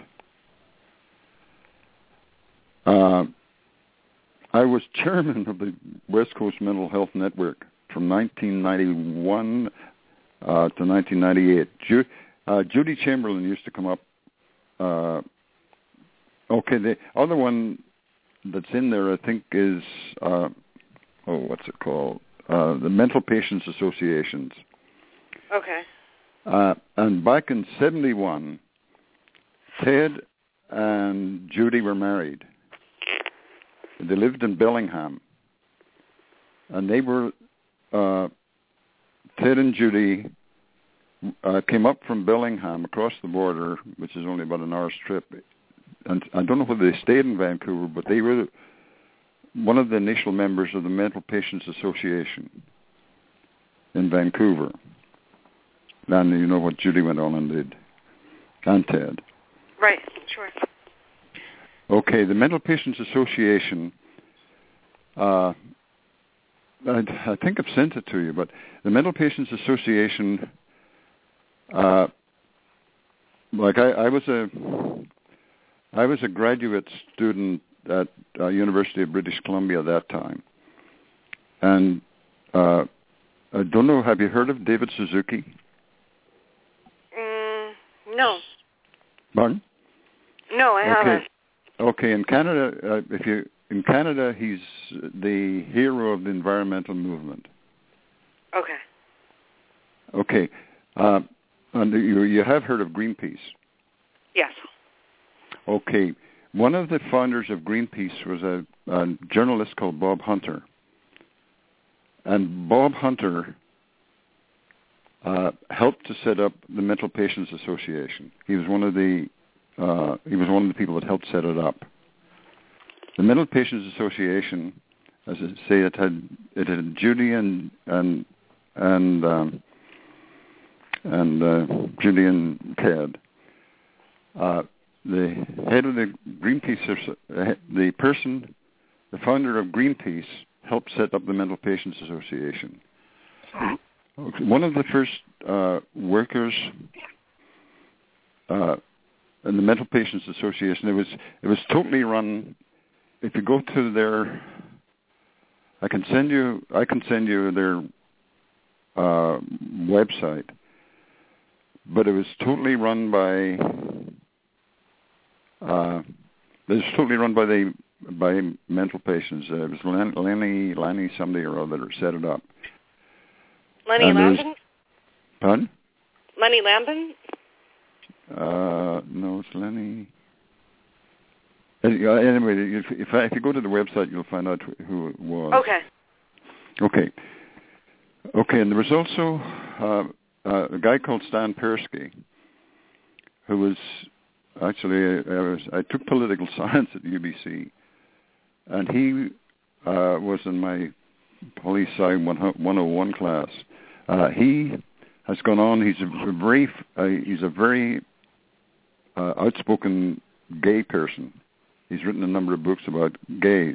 Uh, I was chairman of the West Coast Mental Health Network from nineteen ninety-one uh, to nineteen ninety-eight. Ju- uh, Judy Chamberlain used to come up. Uh, okay, the other one that's in there, I think, is, uh, oh, what's it called? Uh, the Mental Patients Associations. Okay. Uh, and back in seventy-one, Ted and Judy were married. They lived in Bellingham. And they were, uh, Ted and Judy uh, came up from Bellingham across the border, which is only about an hour's trip. And I don't know whether they stayed in Vancouver, but they were one of the initial members of the Mental Patients Association in Vancouver. And you know what Judy went on and did, and Ted. Right, sure. Okay, the Mental Patients Association, uh, I, I think I've sent it to you, but the Mental Patients Association, uh, like I, I was a, I was a graduate student at uh, University of British Columbia at that time, and uh, I don't know, have you heard of David Suzuki? Mm, no. Pardon? No, I okay. haven't. Okay, in Canada, uh, if you in Canada, he's the hero of the environmental movement. Okay. Okay, uh, and you you have heard of Greenpeace? Yes. Okay, one of the founders of Greenpeace was a, a journalist called Bob Hunter, and Bob Hunter uh, helped to set up the Mental Patients Association. He was one of the uh, he was one of the people that helped set it up. The Mental Patients Association, as I say, it had it had Judy and and and um, and uh, Judy and Ted. Uh, the head of the Greenpeace, the person, the founder of Greenpeace, helped set up the Mental Patients Association. One of the first uh, workers uh, in the Mental Patients Association, it was it was totally run. If you go to their, I can send you I can send you their uh, website, but it was totally run by. Uh, it was totally run by the by mental patients. Uh, it was Len, Lenny Lenny somebody or other that set it up. Lenny Lambin? Pardon? Lenny Lambin? Uh, no, it's Lenny. Anyway, if, if, I, if you go to the website, you'll find out who it was. Okay. Okay. Okay, and there was also uh, uh, a guy called Stan Persky, who was actually, I, was, I took political science at U B C, and he uh, was in my police sci one oh one class. Uh, he has gone on. He's a very, uh, he's a very uh, outspoken gay person. He's written a number of books about gays.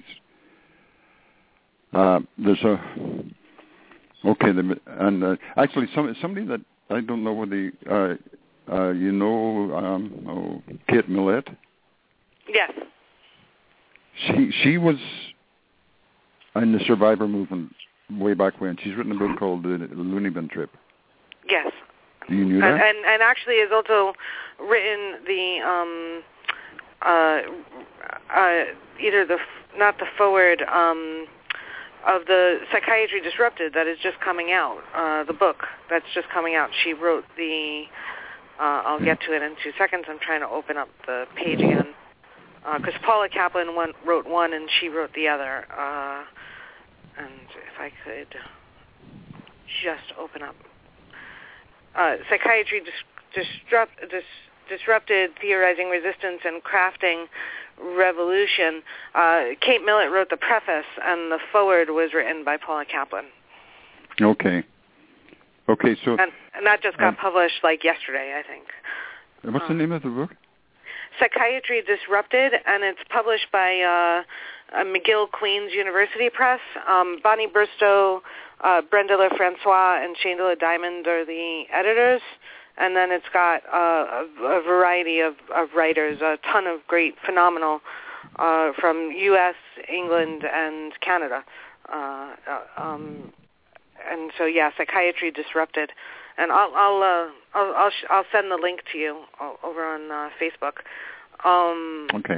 Uh, there's a okay, the, and uh, actually, some somebody that I don't know whether uh, uh, you know, um, oh, Kate Millett. Yes. She she was in the survivor movement way back when. She's written a book called The Looney Bin Trip. Yes. Do you knew and, that? And and actually has also written the um uh uh either the not the forward um of the Psychiatry Disrupted that is just coming out, uh the book that's just coming out. She wrote the uh I'll get to it in two seconds. I'm trying to open up the page again. Because uh, Paula Kaplan one, wrote one and she wrote the other. Uh, and if I could just open up. Uh, Psychiatry dis- disrupt, dis- Disrupted, Theorizing Resistance and Crafting Revolution. Uh, Kate Millett wrote the preface and the foreword was written by Paula Kaplan. Okay. Okay, so... And, and that just got uh, published, like, yesterday, I think. What's uh, the name of the book? Psychiatry Disrupted, and it's published by uh, uh, McGill Queen's University Press. Um, Bonnie Bristow, uh, Brenda LaFrancois, and Shangela Diamond are the editors. And then it's got uh, a, a variety of, of writers, a ton of great, phenomenal, uh, from U S, England, and Canada. Uh, uh, um, and so, yeah, Psychiatry Disrupted. And I'll I'll uh, I'll I'll, sh- I'll send the link to you over on uh, Facebook. Um, okay.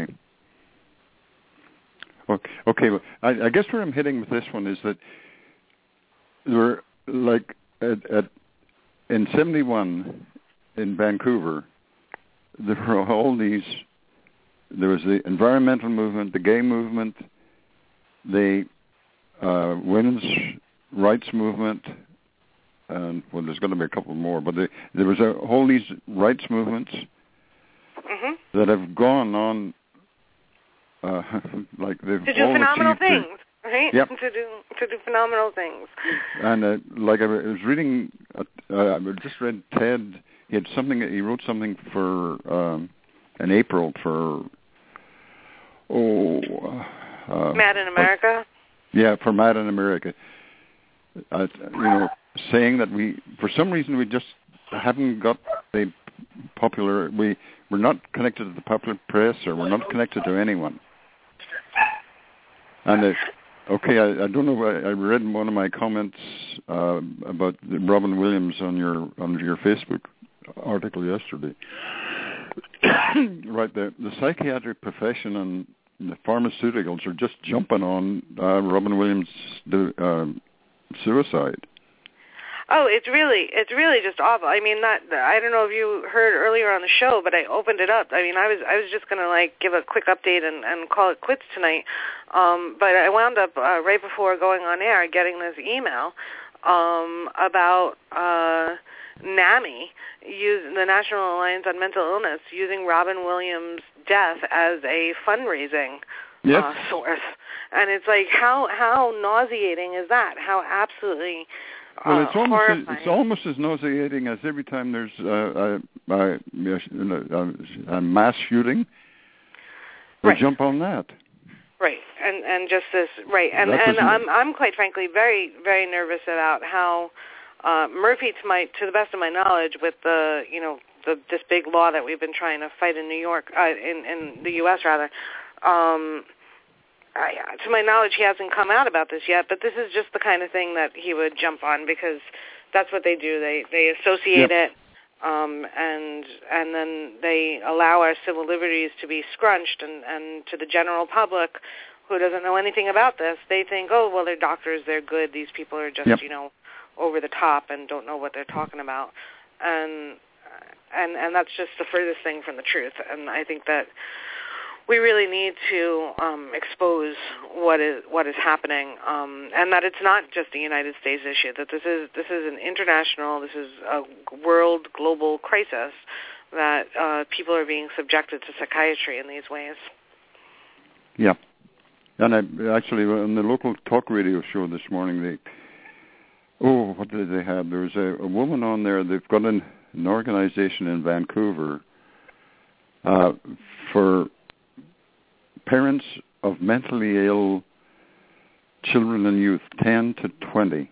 Okay. Okay. Well, I, I guess where I'm heading with this one is that there were like at, at in seventy-one in Vancouver, there were all these. There was the environmental movement, the gay movement, the uh, women's rights movement. And well, there's going to be a couple more, but they, there was a whole these rights movements mm-hmm. that have gone on, uh, like they've to do all phenomenal achieved things, their, right? Yep. To do to do phenomenal things. And uh, like I was reading, uh, I just read Ted. He had something. He wrote something for um, in April for oh, uh, Mad in America. What, yeah, for Mad in America. Uh, you know. Saying that we, for some reason, we just haven't got the popular. We we're not connected to the popular press, or we're not connected to anyone. And uh, okay, I, I don't know. I, I read one of my comments uh, about Robin Williams on your on your Facebook article yesterday. Right, the the psychiatric profession and the pharmaceuticals are just jumping on uh, Robin Williams' uh, suicide. Oh, it's really, it's really just awful. I mean, not, I don't know if you heard earlier on the show, but I opened it up. I mean, I was, I was just going to like give a quick update and, and call it quits tonight. Um, but I wound up uh, right before going on air getting this email um, about uh, NAMI, use, the National Alliance on Mental Illness, using Robin Williams' death as a fundraising yes. uh, source. And it's like, how how nauseating is that? How absolutely Well, it's uh, almost horrifying. as, it's almost as nauseating as every time there's uh, a, a, a, a mass shooting. We right. jump on that. Right, and and just this right, and That and doesn't- I'm I'm quite frankly very very nervous about how uh, Murphy, to my to the best of my knowledge, with the you know the this big law that we've been trying to fight in New York, uh, in in the U S rather. Um, I, to my knowledge, he hasn't come out about this yet, but this is just the kind of thing that he would jump on because that's what they do. They they associate yep. it, um, and and then they allow our civil liberties to be scrunched, and, and to the general public who doesn't know anything about this, they think, oh, well, they're doctors, they're good. These people are just, yep. you know, over the top and don't know what they're talking about. And and and that's just the furthest thing from the truth. And I think that we really need to um, expose what is what is happening, um, and that it's not just a United States issue. That this is this is an international, this is a world, global crisis. That uh, people are being subjected to psychiatry in these ways. Yeah, and I actually on the local talk radio show this morning, they oh, what did they have? There was a, a woman on there. They've got an, an organization in Vancouver uh, for parents of mentally ill children and youth, ten to twenty.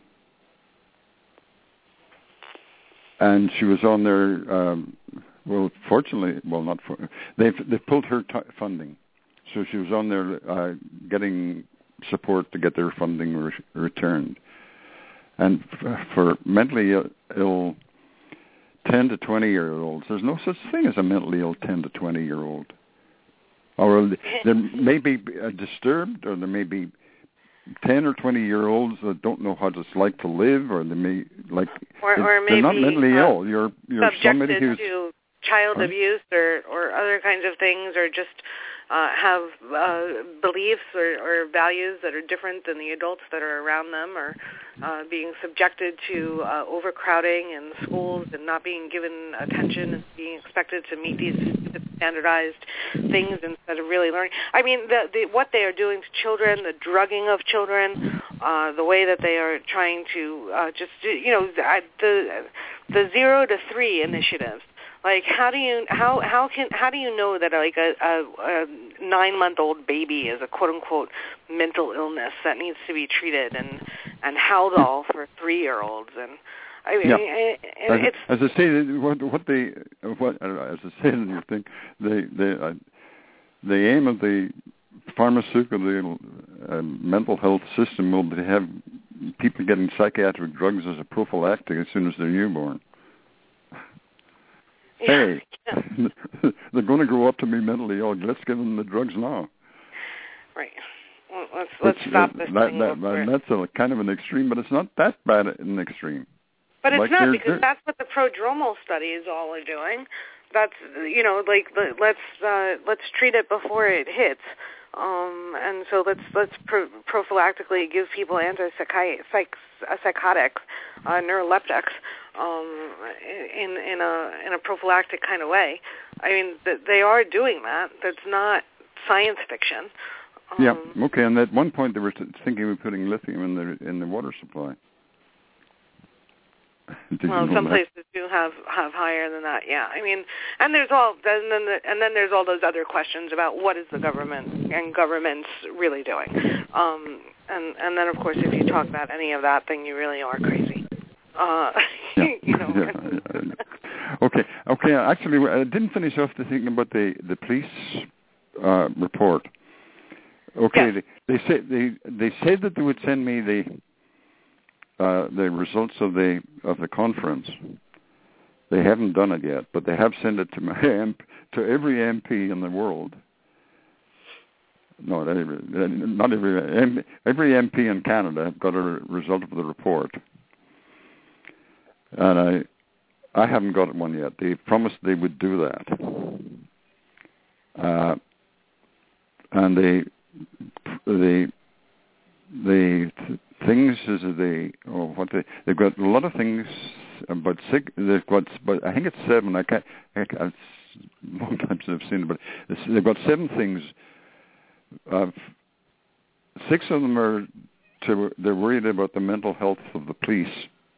And she was on there, um, well, fortunately, well, not for, they've, they've pulled her t- funding. So she was on there uh, getting support to get their funding re- returned. And f- for mentally ill ten to twenty-year-olds, there's no such thing as a mentally ill ten to twenty-year-old. Or there may be uh, disturbed, or there may be ten or twenty-year-olds that don't know how it's like to live, or they may like or, or they're maybe, not mentally uh, ill. You're you're somebody subjected who's to child Pardon? abuse or, or other kinds of things, or just uh, have uh, beliefs or, or values that are different than the adults that are around them, or uh, being subjected to uh, overcrowding in schools and not being given attention and being expected to meet these standardized things instead of really learning. I mean, the, the what they are doing to children, the drugging of children, uh, the way that they are trying to uh, just, you know, the the zero to three initiatives. Like, how do you how how can how do you know that like a, a, a nine month old baby is a quote unquote mental illness that needs to be treated, and and Haldol for three year olds, and I mean, yeah. it, it, as, it's as I say, what what they what as I say in your thing, they they uh, the aim of the pharmaceutical the uh, mental health system will be to have people getting psychiatric drugs as a prophylactic as soon as they're newborn. Hey, yeah. They're going to grow up to be mentally ill. Let's give them the drugs now. Right. Well, let's let's it's, stop uh, this that, thing. That, that's a kind of an extreme, but it's not that bad an extreme. But it's like not, they're, because they're, that's what the prodromal studies all are doing. That's, you know, like let's uh, let's treat it before it hits. Um, and so let's let's pro- prophylactically give people antipsychotics, psychotics, uh, neuroleptics, um, in in a in a prophylactic kind of way. I mean, they are doing that. That's not science fiction. Um, yeah. Okay. And at one point they were thinking of putting lithium in the in the water supply. Well, some places do have, have higher than that. Yeah, I mean, and there's all, and then the, and then there's all those other questions about what is the government and governments really doing, um, and and then of course if you talk about any of that, then you really are crazy. Uh, yeah. you know. yeah. Okay. Okay. Actually, I didn't finish off the thing about the the police uh, report. Okay. Yes. They, they said they they said that they would send me the. Uh, the results of the of the conference. They haven't done it yet, but they have sent it to my M P, to every M P in the world. No, not every, not every every M P in Canada got a result of the report, and I I haven't got one yet. They promised they would do that, uh, and they they they. Things is they oh what they they've got a lot of things about six they've got but I think it's seven I can't I can't it's long time since I've seen it but it's, they've got seven things. Uh, six of them are to they're worried about the mental health of the police.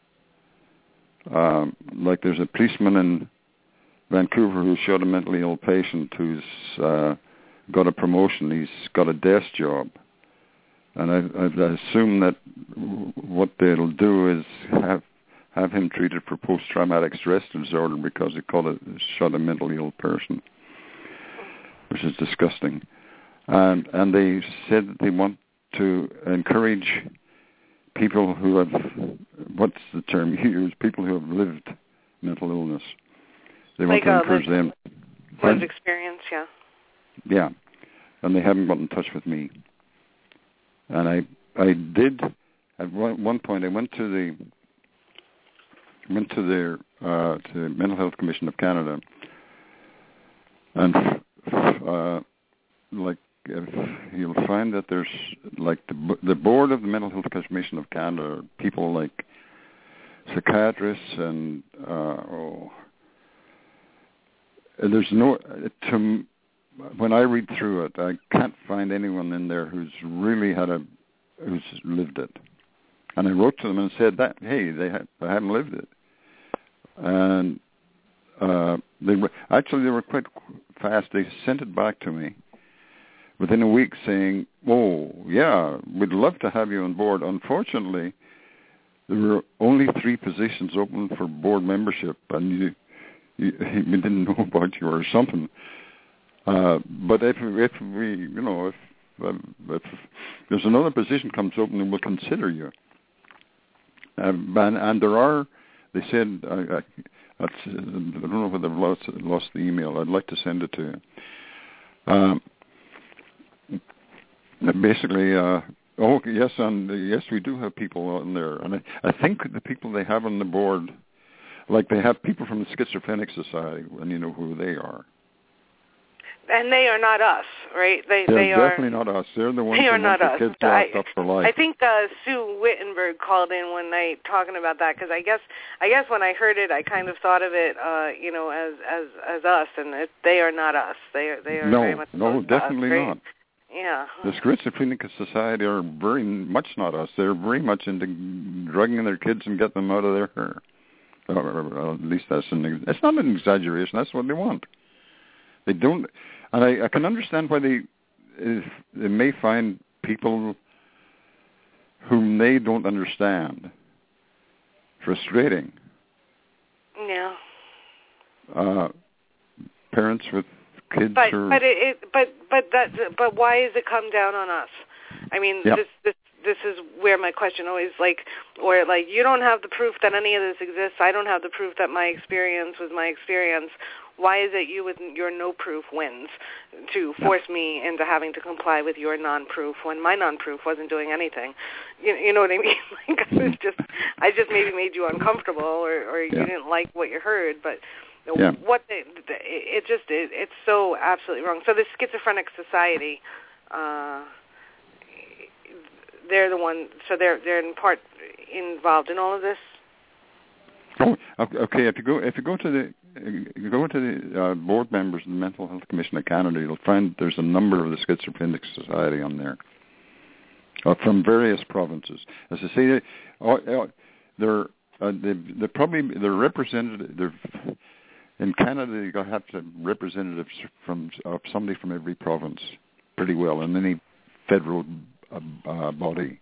Um, like there's a policeman in Vancouver who shot a mentally ill patient who's uh, got a promotion. He's got a desk job. And I, I assume that what they'll do is have have him treated for post-traumatic stress disorder because he caught a, shot a mentally ill person, which is disgusting. And and they said that they want to encourage people who have, what's the term you use, people who have lived mental illness. They want like to encourage them. Lived experience, yeah. Yeah. And they haven't got in touch with me. And I, I did at one, one point. I went to the, went to their uh, to the Mental Health Commission of Canada, and uh, like you'll find that there's like the the board of the Mental Health Commission of Canada, people like psychiatrists and uh, oh, there's no to. When I read through it, I can't find anyone in there who's really had a, who's lived it. And I wrote to them and said that, hey, they, ha- they haven't lived it. And uh, they were, actually they were quite fast. They sent it back to me within a week saying, oh, yeah, we'd love to have you on board. Unfortunately, there were only three positions open for board membership, and you, you, we didn't know about you or something. Uh, but if if we, you know, if, if there's another position comes open, then we'll consider you. Uh, and, and there are, they said, I, I, that's, I don't know whether I've lost, lost the email. I'd like to send it to you. Um, basically, uh, oh yes, and yes, we do have people on there, and I, I think the people they have on the board, like they have people from the Schizophrenic Society, and you know who they are. And they are not us, right? They They're they definitely are, not us. They're the ones they are that want not the us. kids I, locked up for life. I think uh, Sue Wittenberg called in one night talking about that because I guess I guess when I heard it, I kind of thought of it, uh, you know, as as as us, and it, they are not us. They are they are no, very much no, definitely us, right? not. Yeah. The Schizophrenic Society are very much not us. They're very much into drugging their kids and getting them out of their hair. Or at least that's an. It's not an exaggeration. That's what they want. They don't, and I, I can understand why they. They may find people whom they don't understand frustrating. Yeah. Uh, parents with kids but or but it, it but but that but why does it come down on us? I mean, yep. this this this is where my question always like, or like, you don't have the proof that any of this exists. I don't have the proof that my experience was my experience. Why is it you with your no proof wins to force yep. me into having to comply with your non-proof when my non-proof wasn't doing anything? You, you know what I mean? Like, I was just I just maybe made you uncomfortable, or or you yeah. didn't like what you heard, but. Yeah. What they, it just it, it's so absolutely wrong. So the Schizophrenic Society, uh, they're the one. So they're they're in part involved in all of this. Oh, okay. If you go if you go to the if you go to the uh, board members of the Mental Health Commission of Canada, you'll find there's a number of the Schizophrenic Society on there uh, from various provinces. As I say, they, they're uh, they they're probably they're represented. They're in Canada, you have to have representatives from of somebody from every province, pretty well, in any federal uh, uh, body.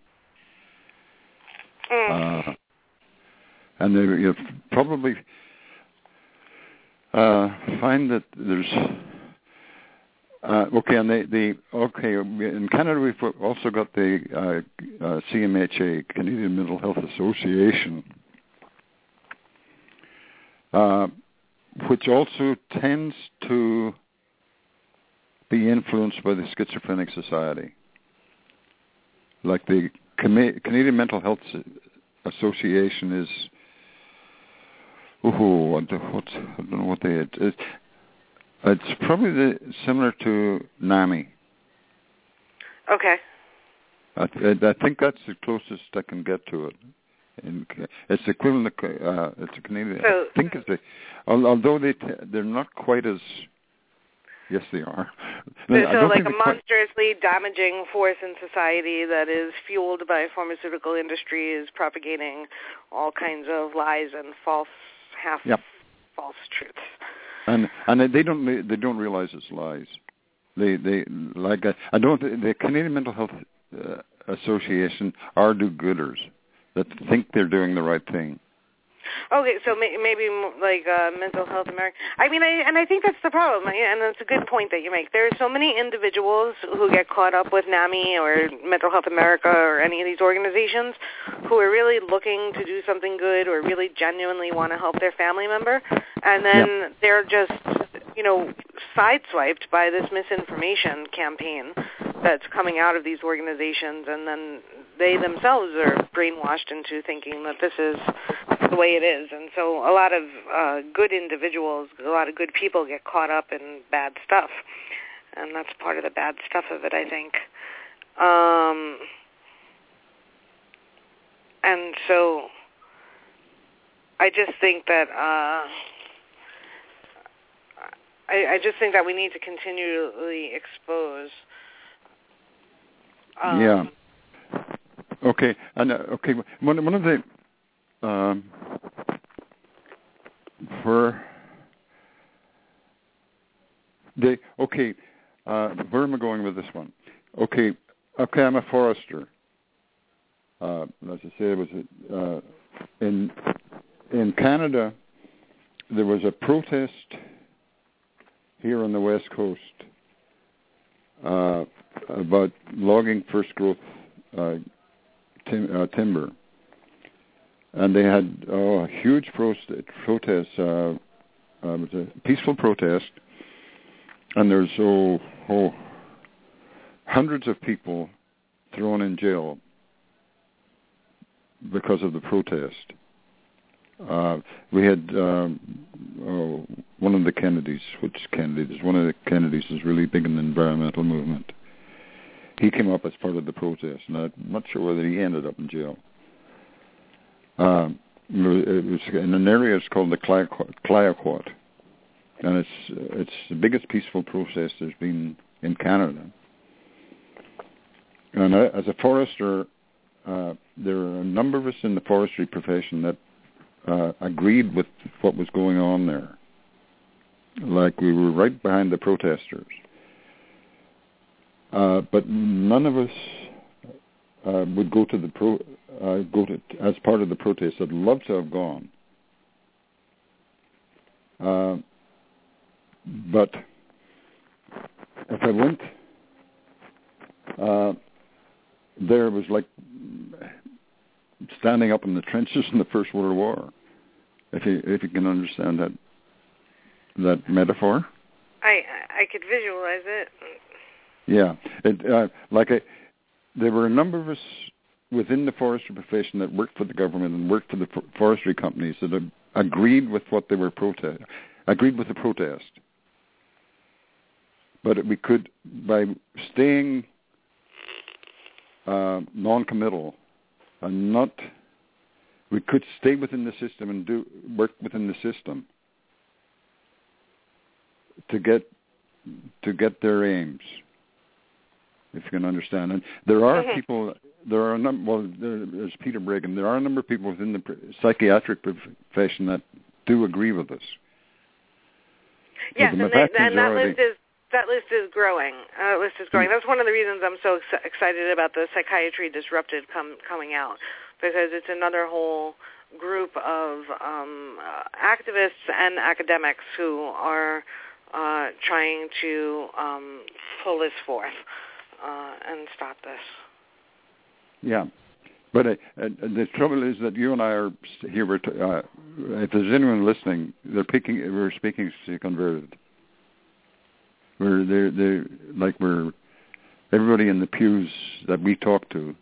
Mm. Uh, and they you probably uh, find that there's uh, okay, and they, they okay in Canada we've also got the uh, uh, C M H A, Canadian Mental Health Association. Uh, which also tends to be influenced by the Schizophrenic Society. Like the Canadian Mental Health Association is, oh, what's, I don't know what they, it, it, it's probably the, similar to NAMI. Okay. I, I think that's the closest I can get to it. In, it's equivalent. Uh, it's a Canadian. So, I think it's a, although they t- they're not quite as. Yes, they are. So, so like a monstrously quite, damaging force in society that is fueled by pharmaceutical industries propagating all kinds of lies and false, half yep. false truths. And and they don't they don't realize it's lies. They they like I don't the Canadian Mental Health uh, Association are do-gooders that think they're doing the right thing. Okay, so may, maybe like uh, Mental Health America. I mean, I, and I think that's the problem, and it's a good point that you make. There are so many individuals who get caught up with NAMI or Mental Health America or any of these organizations who are really looking to do something good or really genuinely want to help their family member, and then yep. they're just, you know, sideswiped by this misinformation campaign that's coming out of these organizations, and then they themselves are brainwashed into thinking that this is the way it is. And so a lot of uh, good individuals, a lot of good people get caught up in bad stuff, and that's part of the bad stuff of it, I think. Um, and so I just think that uh, I, I just think that we need to continually expose. Um, yeah. Okay. And uh, okay, one one of the um, for the okay, uh, where am I going with this one? Okay, okay, I'm a forester. Uh, as I say, it was uh, in in Canada. There was a protest here on the West Coast uh, about logging first growth uh, tim- uh, timber, and they had oh, a huge prost- protest. Uh, uh, it was a peaceful protest, and there's oh, oh hundreds of people thrown in jail because of the protest. Uh, we had um, oh, one of the Kennedys, which Kennedy is one of the Kennedys is really big in the environmental movement. He came up as part of the protest, and I'm not sure whether he ended up in jail. Um, it was in an area it's called the Clayoquot, and it's it's the biggest peaceful protest there's been in Canada. And uh, as a forester, uh, there are a number of us in the forestry profession that uh, agreed with what was going on there. Like we were right behind the protesters. Uh, but none of us uh, would go to the pro, uh, go to as part of the protest. I'd love to have gone, uh, but if I went, uh, there was like standing up in the trenches in the First World War. If you if you can understand that that metaphor, I I could visualize it. Yeah, it, uh, like I, there were a number of us within the forestry profession that worked for the government and worked for the forestry companies that had agreed with what they were protest, agreed with the protest. But we could, by staying uh, non-committal and not, we could stay within the system and do work within the system to get to get their aims. If you can understand. And there are mm-hmm. people, there are a number, well, there, there's Peter Bregan, there are a number of people within the psychiatric profession that do agree with us. Yes, and, they, and that list is that list is growing. Uh, list is growing. Mm-hmm. That's one of the reasons I'm so ex- excited about the Psychiatry Disrupted com- coming out, because it's another whole group of um, uh, activists and academics who are uh, trying to um, pull this forth. Uh, and stop this. Yeah, but uh, uh, the trouble is that you and I are here. We're t- uh, if there's anyone listening, they're picking. We're speaking to converted. We're they they like we're everybody in the pews that we talk to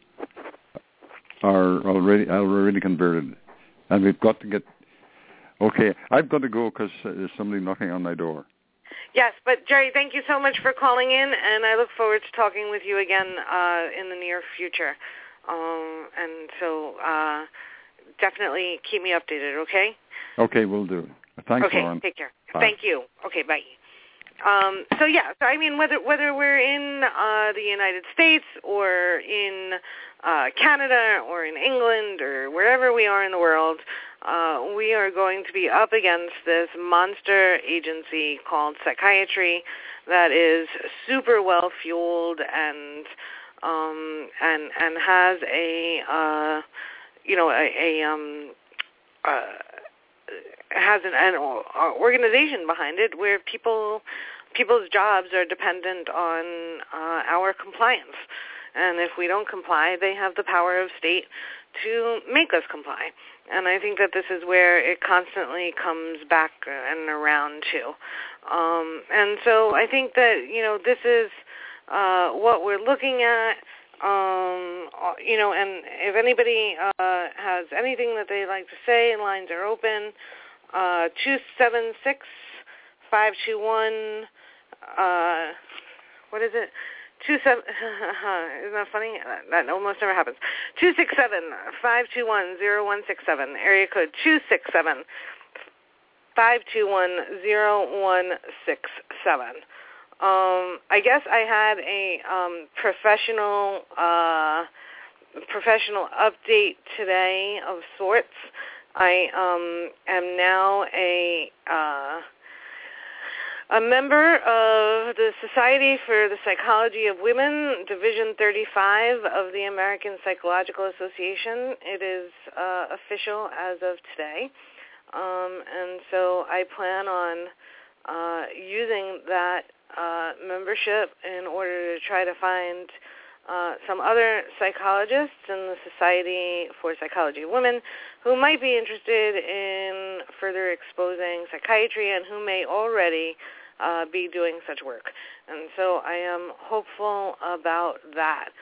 are already already converted, and we've got to get. Okay, I've got to go because there's somebody knocking on my door. Yes, but Jerry, thank you so much for calling in, and I look forward to talking with you again uh, in the near future. Um, and so uh, definitely keep me updated, okay? Okay, we'll do. Thanks, okay, Lauren. Take care. Bye. Thank you. Okay, bye. Um, so, yeah, so I mean, whether whether we're in uh, the United States or in uh, Canada or in England or wherever we are in the world, uh, we are going to be up against this monster agency called psychiatry that is super well fueled and um, and and has a uh, you know a, a um, uh, has an, an organization behind it where people people's jobs are dependent on uh, our compliance. And if we don't comply, they have the power of state to make us comply. And I think that this is where it constantly comes back and around to. Um, and so I think that, you know, this is uh, what we're looking at. Um, you know, and if anybody uh, has anything that they'd like to say, lines are open. Uh, two seven six, five two one, uh, what is it? Two seven, isn't that funny? That almost never happens. two six seven, five two one, zero one six seven, area code two six seven, five two one, zero one six seven. Um, I guess I had a um, professional uh, professional update today of sorts. I um, am now a uh, a member of the Society for the Psychology of Women, Division thirty-five of the American Psychological Association. It is uh, official as of today, um, and so I plan on uh, using that uh, membership in order to try to find Uh, some other psychologists in the Society for Psychology of Women who might be interested in further exposing psychiatry and who may already uh, be doing such work. And so I am hopeful about that.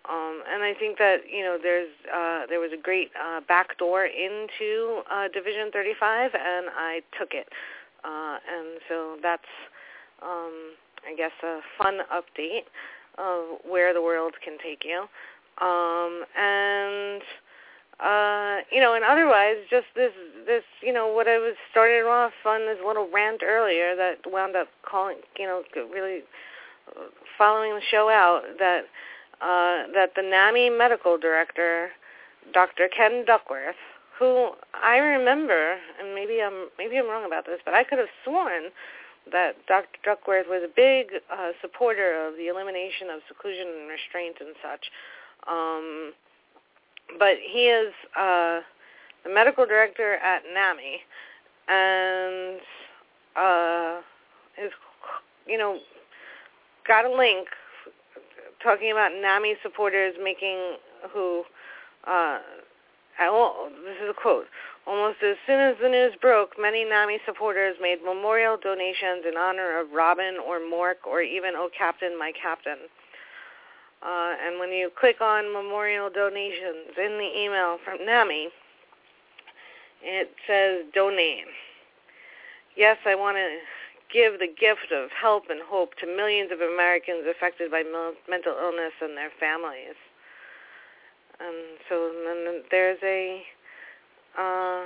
Um, and I think that, you know, there's uh, there was a great uh, back door into uh, Division thirty-five, and I took it. Uh, and so that's, um, I guess, a fun update of where the world can take you. Um, and, uh, you know, and otherwise, just this, this, you know, what I was started off on this little rant earlier that wound up calling, you know, really following the show out, that Uh, that the NAMI medical director, Doctor Ken Duckworth, who I remember, and maybe I'm maybe I'm wrong about this, but I could have sworn that Doctor Duckworth was a big uh, supporter of the elimination of seclusion and restraint and such. Um, but he is uh, the medical director at NAMI, and uh, is, you know, got a link talking about NAMI supporters making, who, uh, oh, this is a quote, almost as soon as the news broke, many NAMI supporters made memorial donations in honor of Robin or Mork or even Oh Captain, My Captain. Uh, and when you click on memorial donations in the email from NAMI, it says donate. Yes, I want to give the gift of help and hope to millions of Americans affected by mental illness and their families. And so then there's a uh,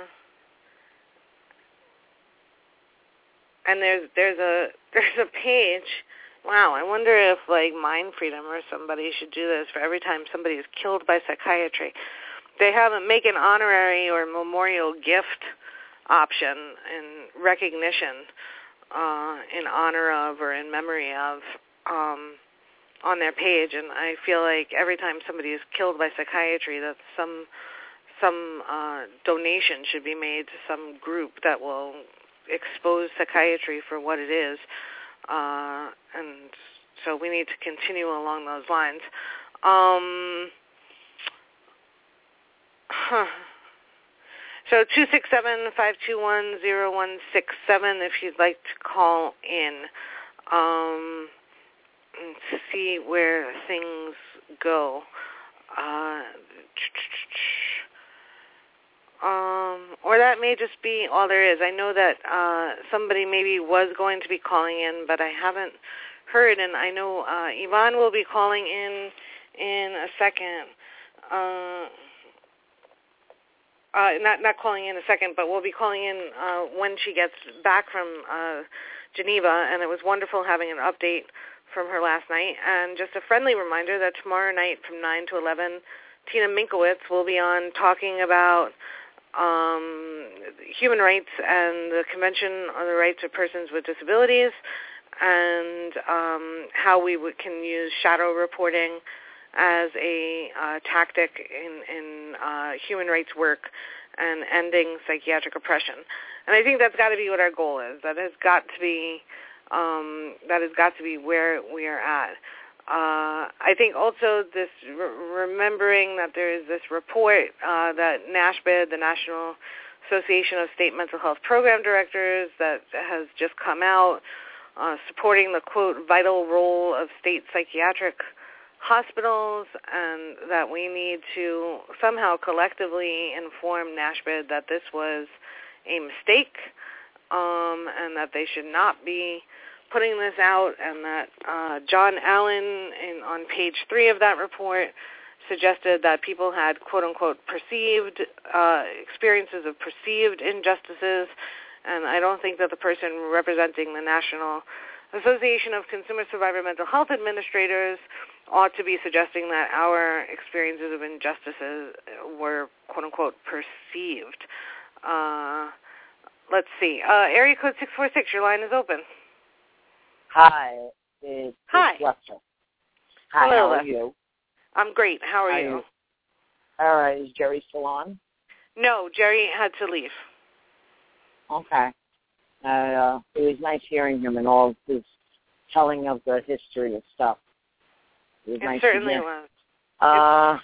and there's there's a there's a page. Wow, I wonder if like Mind Freedom or somebody should do this for every time somebody is killed by psychiatry. They have a make an honorary or memorial gift option in recognition. Uh, in honor of or in memory of um, on their page, and I feel like every time somebody is killed by psychiatry, that some some uh, donation should be made to some group that will expose psychiatry for what it is, uh, and so we need to continue along those lines. Um, huh. So two six seven, five two one, zero one six seven if you'd like to call in um, and see where things go. Uh, um, or that may just be all there is. I know that uh, somebody maybe was going to be calling in, but I haven't heard, and I know uh, Yvonne will be calling in in a second. Uh, Uh, not not calling in a second, but we'll be calling in uh, when she gets back from uh, Geneva, and it was wonderful having an update from her last night. And just a friendly reminder that tomorrow night from nine to eleven, Tina Minkowitz will be on talking about um, human rights and the Convention on the Rights of Persons with Disabilities, and um, how we w- can use shadow reporting as a uh, tactic in, in uh, human rights work and ending psychiatric oppression. And I think that's got to be what our goal is. That has got to be um, that has got to be where we are at. Uh, I think also this re- remembering that there is this report uh, that NASHBID, the National Association of State Mental Health Program Directors, that has just come out uh, supporting the, quote, vital role of state psychiatric hospitals, and that we need to somehow collectively inform NASHBID that this was a mistake, um, and that they should not be putting this out, and that uh, John Allen, in, on page three of that report, suggested that people had, quote-unquote, perceived uh, experiences of perceived injustices, and I don't think that the person representing the National Association of Consumer Survivor Mental Health Administrators ought to be suggesting that our experiences of injustices were, quote-unquote, perceived. Uh, let's see. Uh, area code six four six, your line is open. Hi. It's, Hi. It's Lester. Hi, Hello, how are Lester. you? I'm great. How are How you? you? All right. Is Jerry still on? No, Jerry had to leave. Okay. Uh, uh, it was nice hearing him and all his telling of the history of stuff. It, was It nice certainly to hear. was. Uh,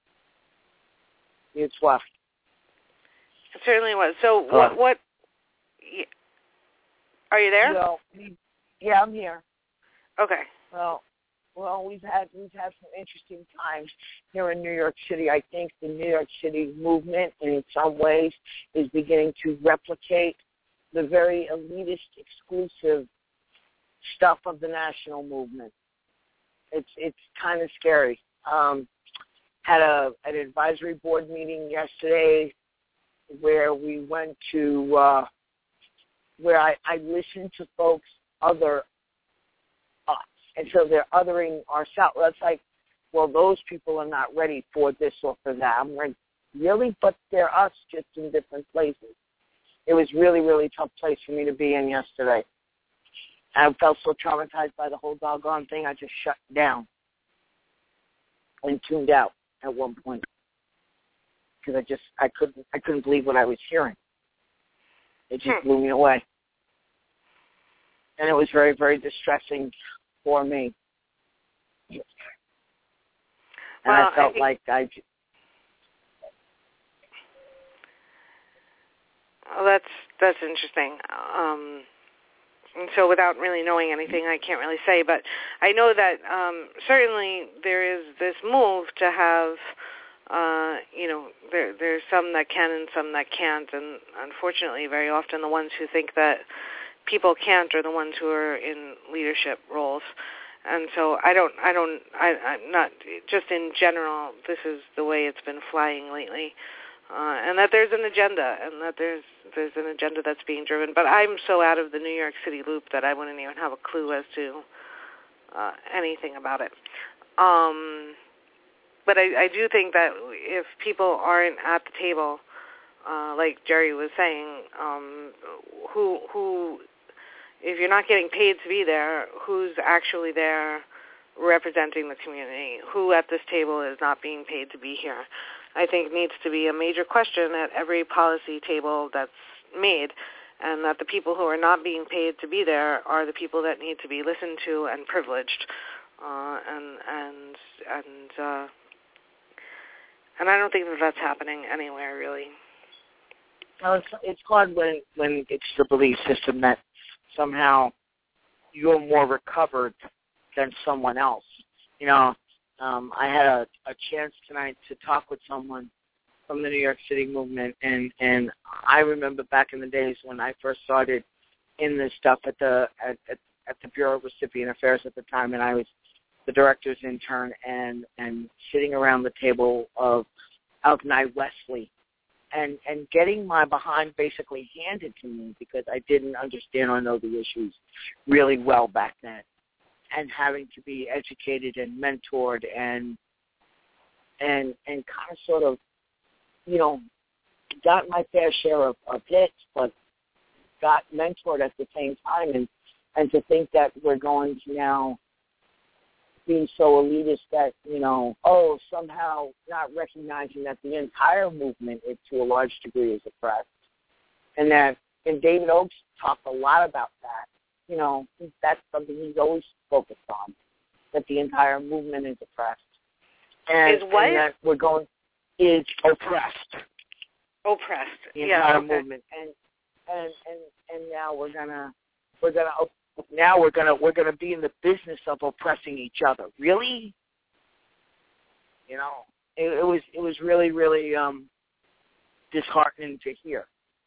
it's what? It certainly was. So Hello? what, what, y- are you there? Well, we, yeah, I'm here. Okay. Well, Well, we've had we've had some interesting times here in New York City. I think the New York City movement, in some ways, is beginning to replicate the very elitist, exclusive stuff of the national movement. It's it's kind of scary. Um, had a an advisory board meeting yesterday where we went to uh, where I, I listened to folks other us, and so they're othering ourselves. That's like, well, those people are not ready for this or for that. I'm like, really? But they're us, just in different places. It was really, really tough place for me to be in yesterday. I felt so traumatized by the whole doggone thing, I just shut down and tuned out at one point because I just I couldn't I couldn't believe what I was hearing. It just hmm. blew me away, and it was very, very distressing for me. And well, I felt I like I. Well, that's that's interesting. Um, and so, without really knowing anything, I can't really say. But I know that um, certainly there is this move to have, uh, you know, there there's some that can and some that can't, and unfortunately, very often the ones who think that people can't are the ones who are in leadership roles. And so, I don't, I don't, I, I'm not just in general. This is the way it's been flying lately. Uh, and that there's an agenda, and that there's there's an agenda that's being driven. But I'm so out of the New York City loop that I wouldn't even have a clue as to uh, anything about it. Um, but I, I do think that if people aren't at the table, uh, like Jerry was saying, um, who who if you're not getting paid to be there, who's actually there representing the community? Who at this table is not being paid to be here? I think needs to be a major question at every policy table that's made, and that the people who are not being paid to be there are the people that need to be listened to and privileged. Uh, and and and uh, and I don't think that that's happening anywhere, really. Well, it's, it's hard when when it's the belief system that somehow you're more recovered than someone else. You know, um, I had a, a chance tonight to talk with someone from the New York City movement, and, and I remember back in the days when I first started in this stuff at the at, at, at the Bureau of Recipient Affairs at the time, and I was the director's intern, and, and sitting around the table of Algnai Wesley, and, and getting my behind basically handed to me because I didn't understand or know the issues really well back then, and having to be educated and mentored and and and kind of sort of, you know, got my fair share of, of hits, but got mentored at the same time, and, and to think that we're going to now be so elitist that, you know, oh, somehow not recognizing that the entire movement is to a large degree is oppressed. And that, and David Oakes talked a lot about that. You know, that's something he's always focused on, that the entire movement is oppressed. And, is what? and that we're going, is oppressed. Oppressed. The yeah, entire okay. movement. And, and, and, and now we're gonna, we're gonna, now we're gonna, we're gonna be in the business of oppressing each other. Really? You know, it, it was, it was really, really um, disheartening to hear.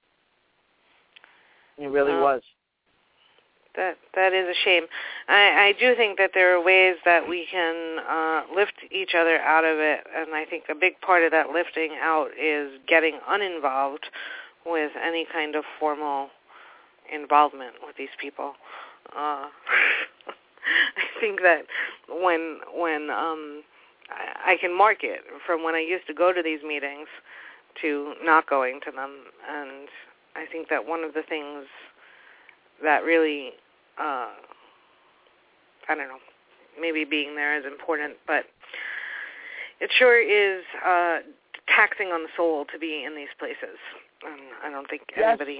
It really um, was. That that is a shame. I, I do think that there are ways that we can uh, lift each other out of it, and I think a big part of that lifting out is getting uninvolved with any kind of formal involvement with these people. Uh, I think that when when um, I, I can mark it from when I used to go to these meetings to not going to them, and I think that one of the things that really Uh, I don't know, maybe being there is important, but it sure is uh, taxing on the soul to be in these places. Um, I don't think yes. anybody...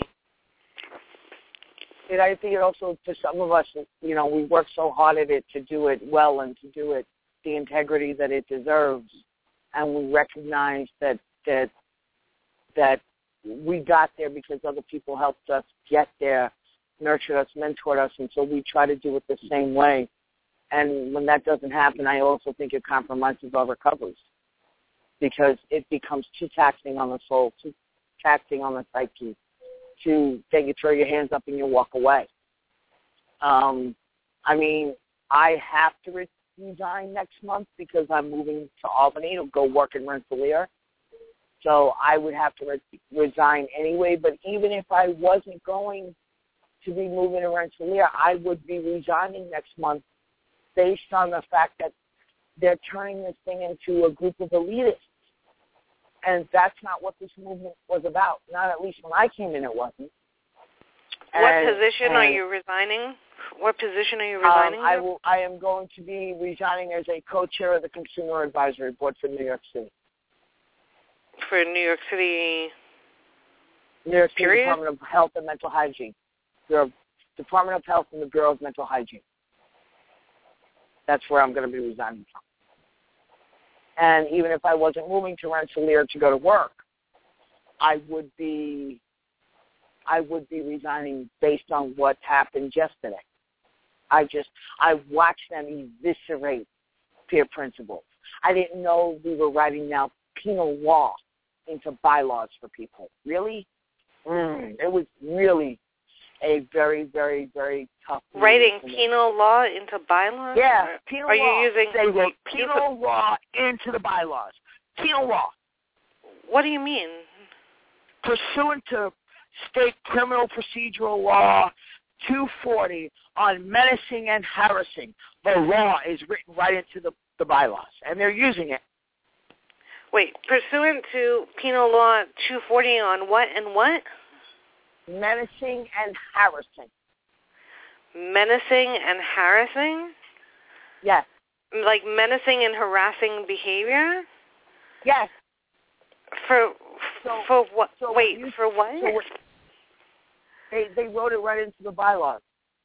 And I think it also, for some of us, you know, we work so hard at it to do it well and to do it the integrity that it deserves, and we recognize that that that we got there because other people helped us get there, nurtured us, mentored us, and so we try to do it the same way. And when that doesn't happen, I also think it compromises our recoveries because it becomes too taxing on the soul, too taxing on the psyche, to then you throw your hands up and you walk away. Um, I mean, I have to re- resign next month because I'm moving to Albany to go work in Rensselaer. So I would have to re- resign anyway. But even if I wasn't going to be moving to Rensselaer, I would be resigning next month based on the fact that they're turning this thing into a group of elitists. And that's not what this movement was about. Not at least when I came in, it wasn't. What and, position and, are you resigning? What position are you resigning? Um, I will. I am going to be resigning as a co-chair of the Consumer Advisory Board for New York City. For New York City. New York City period? Department of Health and Mental Hygiene. Bureau, Department of Health and the Bureau of Mental Hygiene. That's where I'm going to be resigning from. And even if I wasn't moving to Rensselaer to go to work, I would be, I would be resigning based on what happened yesterday. I just, I watched them eviscerate peer principles. I didn't know we were writing now penal law into bylaws for people. Really? Mm, it was really a very, very, very tough. Writing penal law into bylaws? Yeah, or penal are law. You using, they wrote penal law into the bylaws. Penal law. What do you mean? Pursuant to state criminal procedural law two forty on menacing and harassing, the law is written right into the, the bylaws, and they're using it. Wait, pursuant to penal law two forty on what and what? Menacing and harassing. Menacing and harassing? Yes. Like menacing and harassing behavior? Yes. For so, for what? So Wait, you, for what? So they they wrote it right into the bylaws,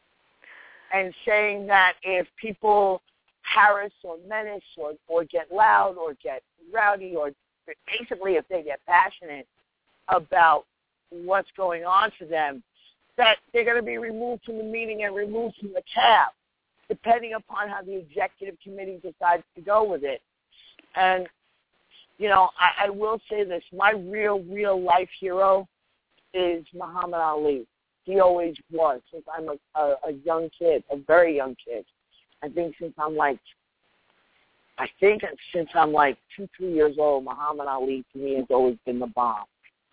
and saying that if people harass or menace or or get loud or get rowdy or basically if they get passionate about what's going on for them, that they're going to be removed from the meeting and removed from the cab, depending upon how the executive committee decides to go with it. And, you know, I, I will say this. My real, real life hero is Muhammad Ali. He always was since I'm a, a, a young kid, a very young kid. I think since I'm like, I think since I'm like two, three years old, Muhammad Ali to me has always been the bomb.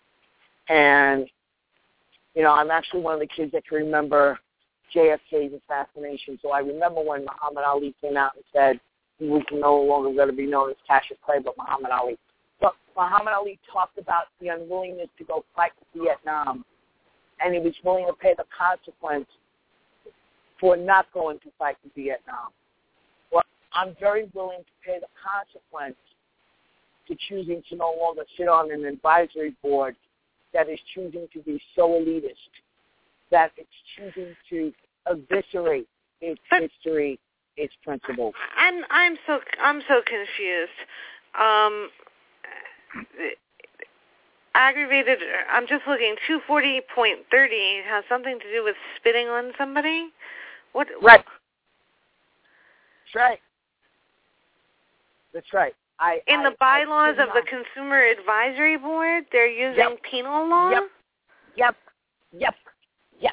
And, you know, I'm actually one of the kids that can remember J F K's assassination. So I remember when Muhammad Ali came out and said he was no longer going to be known as Cassius Clay, but Muhammad Ali. But Muhammad Ali talked about the unwillingness to go fight in Vietnam, and he was willing to pay the consequence for not going to fight in Vietnam. Well, I'm very willing to pay the consequence to choosing to no longer sit on an advisory board that is choosing to be so elitist, that it's choosing to eviscerate its history, its principles. I'm I'm so I'm so confused. Um, aggravated. I'm just looking. two forty point thirty has something to do with spitting on somebody. What? Right. That's right. That's right. I, In I, the bylaws I of the Consumer Advisory Board, they're using yep. penal law? Yep. Yep. Yep. Yep.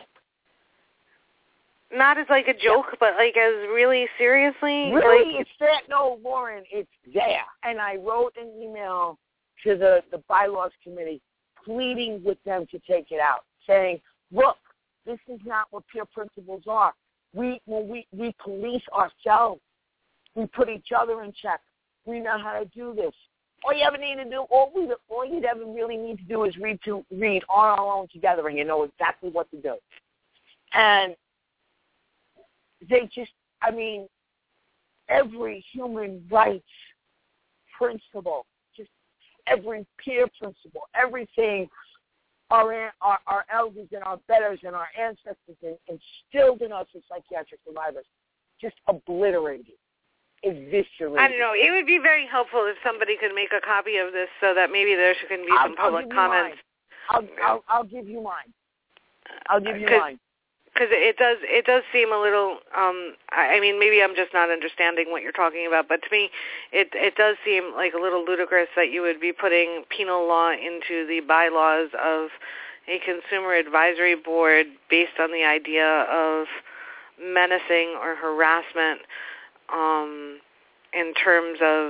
Not as like a joke, yep. but like as really seriously? Really? Like, it's there. No, Lauren, it's there. And I wrote an email to the, the bylaws committee pleading with them to take it out, saying, look, this is not what peer principles are. We, when we, we police ourselves. We put each other in check. We know how to do this. All you ever need to do, all we, all you'd ever really need to do is read to read on our own together, and you know exactly what to do. And they just, I mean, every human rights principle, just every peer principle, everything our our, our elders and our betters and our ancestors instilled in us as psychiatric survivors, just obliterated. Eviscerated. I don't know. It would be very helpful if somebody could make a copy of this so that maybe there can be some I'll, public I'll comments. I'll, I'll, I'll give you mine. I'll give you mine. because it does it does seem a little. Um, I, I mean, maybe I'm just not understanding what you're talking about, but to me, it it does seem like a little ludicrous that you would be putting penal law into the bylaws of a consumer advisory board based on the idea of menacing or harassment um, in terms of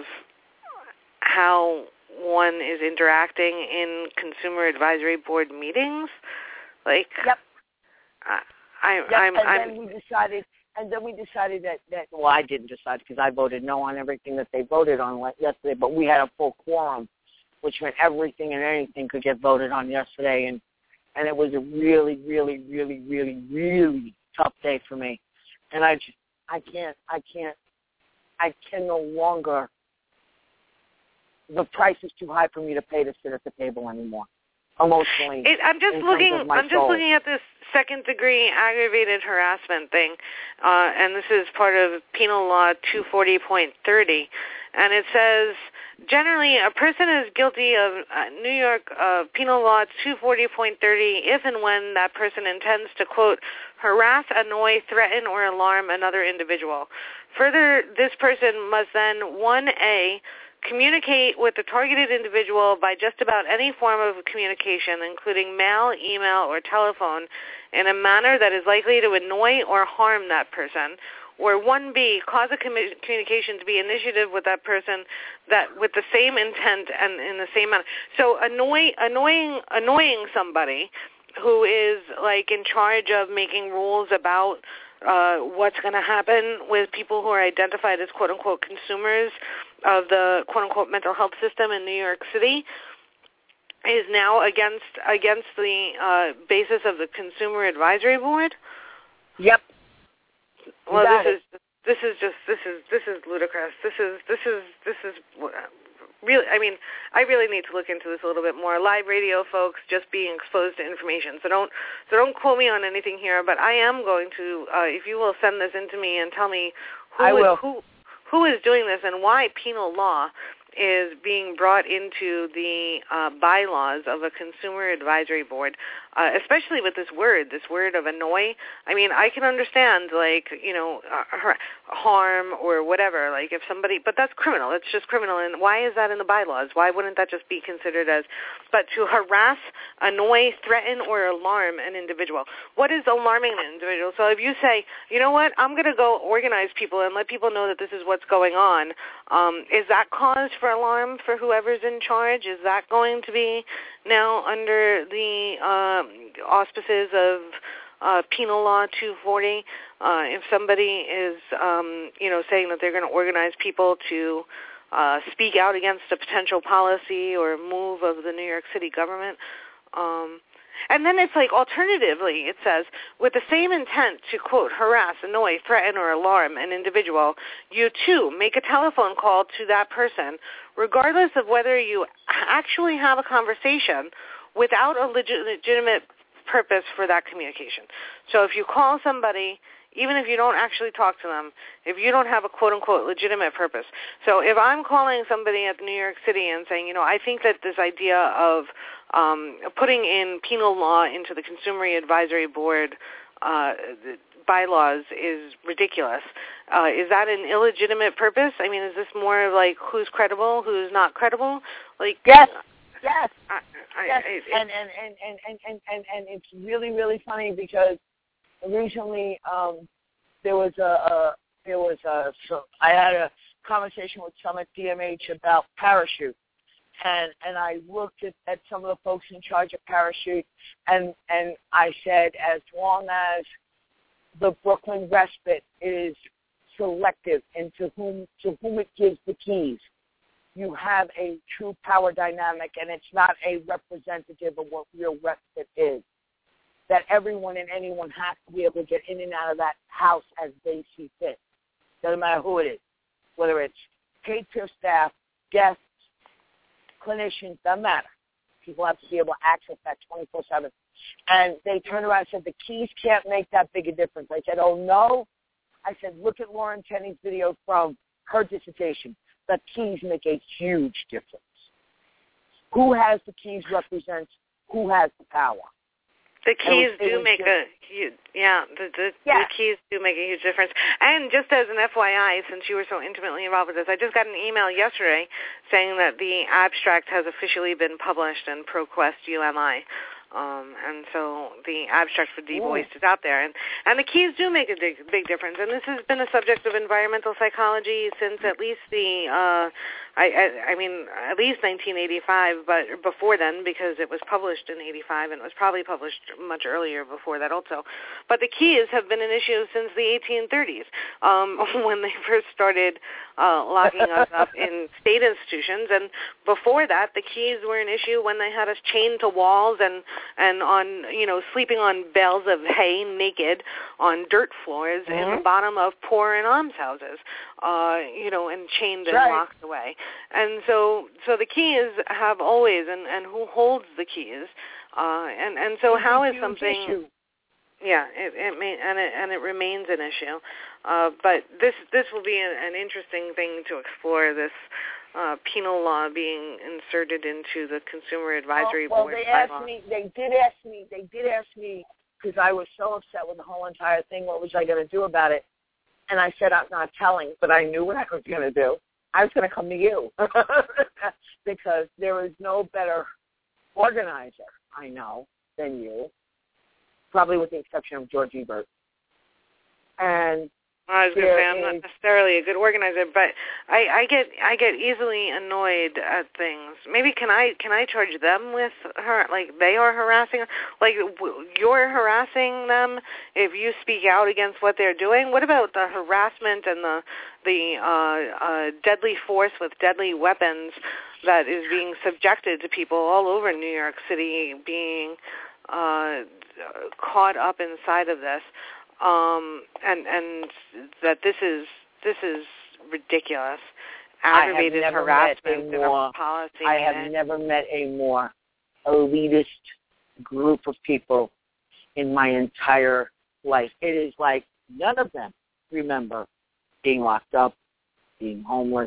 how one is interacting in consumer advisory board meetings. Like, yep. I, I, yep. I'm, and I'm, then we decided, and then we decided that, that well, I didn't decide because I voted no on everything that they voted on yesterday, but we had a full quorum, which meant everything and anything could get voted on yesterday, and, and it was a really, really, really, really, really tough day for me. And I just, I can't, I can't, I can no longer, the price is too high for me to pay to sit at the table anymore. Emotionally, it, I'm just looking. I'm just soul. looking at this second degree aggravated harassment thing, uh, and this is part of Penal Law two forty point thirty, and it says generally a person is guilty of uh, New York uh, Penal Law two forty point thirty if and when that person intends to quote harass, annoy, threaten, or alarm another individual. Further, this person must then one a communicate with the targeted individual by just about any form of communication, including mail, email, or telephone, in a manner that is likely to annoy or harm that person. Or one B, cause a commu- communication to be initiative with that person that with the same intent and in the same manner. So annoy, annoying, annoying somebody who is like in charge of making rules about uh, what's going to happen with people who are identified as quote-unquote consumers of the quote-unquote mental health system in New York City is now against against the uh, basis of the Consumer Advisory Board. Yep. Well, this is this is just this is this is ludicrous. This is this is this is really. I mean, I really need to look into this a little bit more. Live radio folks just being exposed to information. So don't so don't quote me on anything here. But I am going to, uh, if you will send this in to me and tell me who I will. Is, who who is doing this and why penal law is being brought into the uh, bylaws of a consumer advisory board, uh, especially with this word, this word of annoy. I mean, I can understand, like, you know, uh, harm or whatever, like if somebody, but that's criminal. It's just criminal. And why is that in the bylaws? Why wouldn't that just be considered as, but to harass, annoy, threaten, or alarm an individual? What is alarming an individual? So if you say, you know what, I'm going to go organize people and let people know that this is what's going on, um, is that cause for alarm for whoever's in charge? Is that going to be now under the um, auspices of uh, Penal Law two forty? Uh, if somebody is, um, you know, saying that they're going to organize people to uh, speak out against a potential policy or move of the New York City government. Um, and then it's like, alternatively, it says, with the same intent to, quote, harass, annoy, threaten, or alarm an individual, you, too, make a telephone call to that person, regardless of whether you actually have a conversation without a legit- legitimate purpose for that communication. So if you call somebody, even if you don't actually talk to them, if you don't have a quote-unquote legitimate purpose. So if I'm calling somebody at New York City and saying, you know, I think that this idea of um, putting in penal law into the Consumer Advisory Board uh, bylaws is ridiculous, uh, is that an illegitimate purpose? I mean, is this more like who's credible, who's not credible? Like Yes, yes, I, I, yes. I, it, and, and, and, and, and, and, and, and it's really, really funny because recently, um, there was a, a there was a so I had a conversation with some at D M H about Parachute, and and I looked at, at some of the folks in charge of Parachute, and and I said, as long as the Brooklyn Respite is selective into whom to whom it gives the keys, you have a true power dynamic, and it's not a representative of what real respite is. That everyone and anyone has to be able to get in and out of that house as they see fit. Doesn't matter who it is, whether it's paid peer staff, guests, clinicians, doesn't matter. People have to be able to access that twenty-four seven. And they turned around and said, the keys can't make that big a difference. I said, oh, no. I said, look at Lauren Tenney's video from her dissertation. The keys make a huge difference. Who has the keys represents who has the power. The keys was, do make just, a huge, yeah, the, the, yeah. the keys do make a huge difference. And just as an F Y I, since you were so intimately involved with this, I just got an email yesterday saying that the abstract has officially been published in ProQuest U M I. Um, and so the abstract for devoiced is out there. And, and the keys do make a big, big difference. And this has been a subject of environmental psychology since at least the, uh, I, I, I mean, at least nineteen eighty-five, but before then, because it was published in eighty-five, and it was probably published much earlier before that also. But the keys have been an issue since the eighteen thirties, um, when they first started uh, locking us up in state institutions. And before that, the keys were an issue when they had us chained to walls and and on, you know, sleeping on bales of hay naked on dirt floors mm-hmm. in the bottom of poor and almshouses, uh, you know, and chained and right. locked away. And so so the keys have always, and, and who holds the keys, uh, and, and so it's how a is huge something... issue. Yeah, it, it may, and it and it remains an issue, uh, but this this will be an, an interesting thing to explore. This uh, penal law being inserted into the Consumer Advisory well, Board. Well, they asked bylaw. me. They did ask me. They did ask me because I was so upset with the whole entire thing. What was I going to do about it? And I said I'm not telling, but I knew what I was going to do. I was going to come to you because there is no better organizer I know than you. Probably with the exception of George Ebert. And I was going to say I'm is, not necessarily a good organizer, but I, I get I get easily annoyed at things. Maybe can I can I charge them with her? Like they are harassing, like w- you're harassing them if you speak out against what they're doing. What about the harassment and the the uh, uh, deadly force with deadly weapons that is being subjected to people all over New York City being uh, caught up inside of this, um, and and that this is this is ridiculous, aggravated harassment and a policy. I have never met a more elitist group of people in my entire life. It is like none of them remember being locked up, being homeless,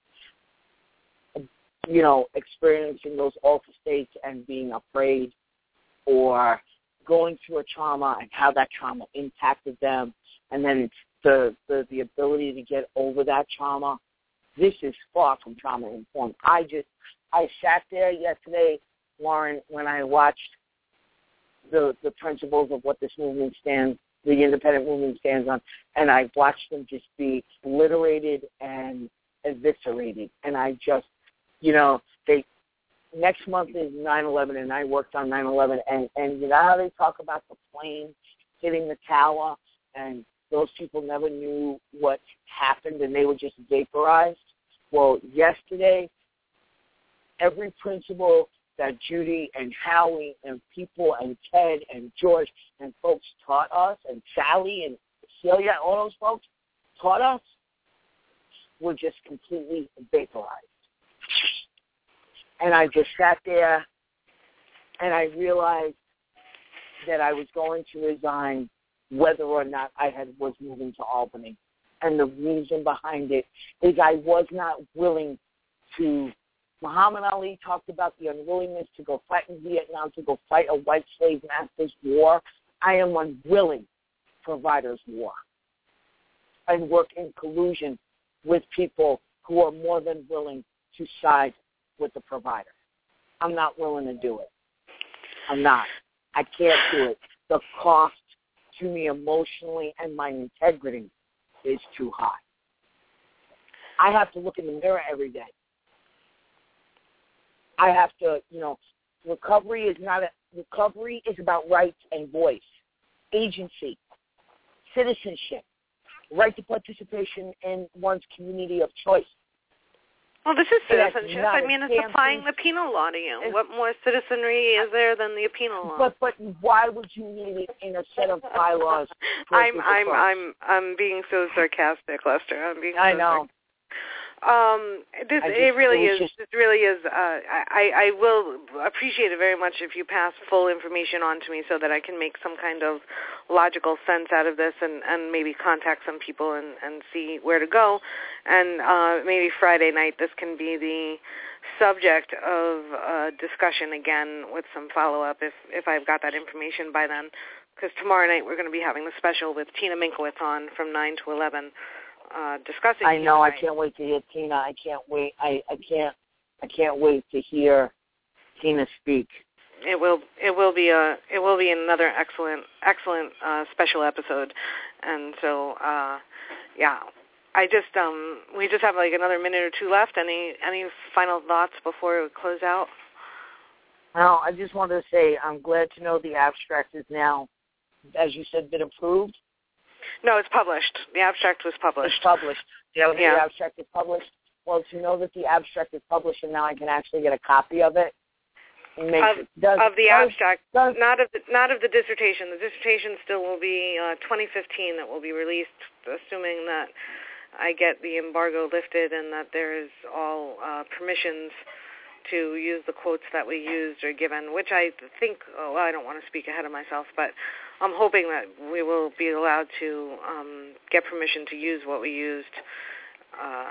you know, experiencing those awful states and being afraid, or going through a trauma and how that trauma impacted them, and then it's the, the, the ability to get over that trauma. This is far from trauma-informed. I just, I sat there yesterday, Lauren, when I watched the, the principles of what this movement stands, the independent movement stands on, and I watched them just be obliterated and eviscerated. And I just, you know, they, next month is nine eleven, and I worked on nine eleven, and, and you know how they talk about the plane hitting the tower, and those people never knew what happened, and they were just vaporized? Well, yesterday, every principle that Judy and Howie and people and Ted and George and folks taught us, and Sally and Celia, all those folks taught us, were just completely vaporized. And I just sat there, and I realized that I was going to resign whether or not I had was moving to Albany. And the reason behind it is I was not willing to. Muhammad Ali talked about the unwillingness to go fight in Vietnam, to go fight a white slave master's war. I am unwilling to provider's war and work in collusion with people who are more than willing to side with the provider. I'm not willing to do it. I'm not. I can't do it. The cost to me emotionally and my integrity is too high. I have to look in the mirror every day. I have to, you know, recovery is not a, recovery is about rights and voice, agency, citizenship, right to participation in one's community of choice. Well, this is citizenship. I mean, it's applying thing. the penal law to you. What more citizenry is there than the penal law? But but why would you need it in a set of bylaws? I'm I'm I'm I'm being so sarcastic, Lester. I'm being. So I know. Sarcastic. Um, this just, it really it is. Just, this really is. Uh, I I will appreciate it very much if you pass full information on to me so that I can make some kind of logical sense out of this and, and maybe contact some people and, and see where to go. And uh, maybe Friday night this can be the subject of uh, discussion again with some follow-up if, if I've got that information by then. Because tomorrow night we're going to be having the special with Tina Minkowitz on from nine to eleven, uh, discussing. I know. I can't wait to hear Tina. I can't wait. I, I can't. I can't wait to hear Tina speak. It will. It will be a. It will be another excellent, excellent uh, special episode, and so uh, yeah. I just um. We just have like another minute or two left. Any any final thoughts before we close out? Well, I just wanted to say I'm glad to know the abstract is now, as you said, been approved? No, it's published. The abstract was published. It's published. Yeah, yeah. The abstract is published. Well, to know that the abstract is published and now I can actually get a copy of it. it makes of, it does, of the does, abstract, does, not of the, not of the dissertation. The dissertation still will be uh, twenty fifteen that will be released, assuming that I get the embargo lifted and that there is all uh, permissions to use the quotes that we used or given, which I think, oh, well, I don't want to speak ahead of myself, but I'm hoping that we will be allowed to um, get permission to use what we used uh,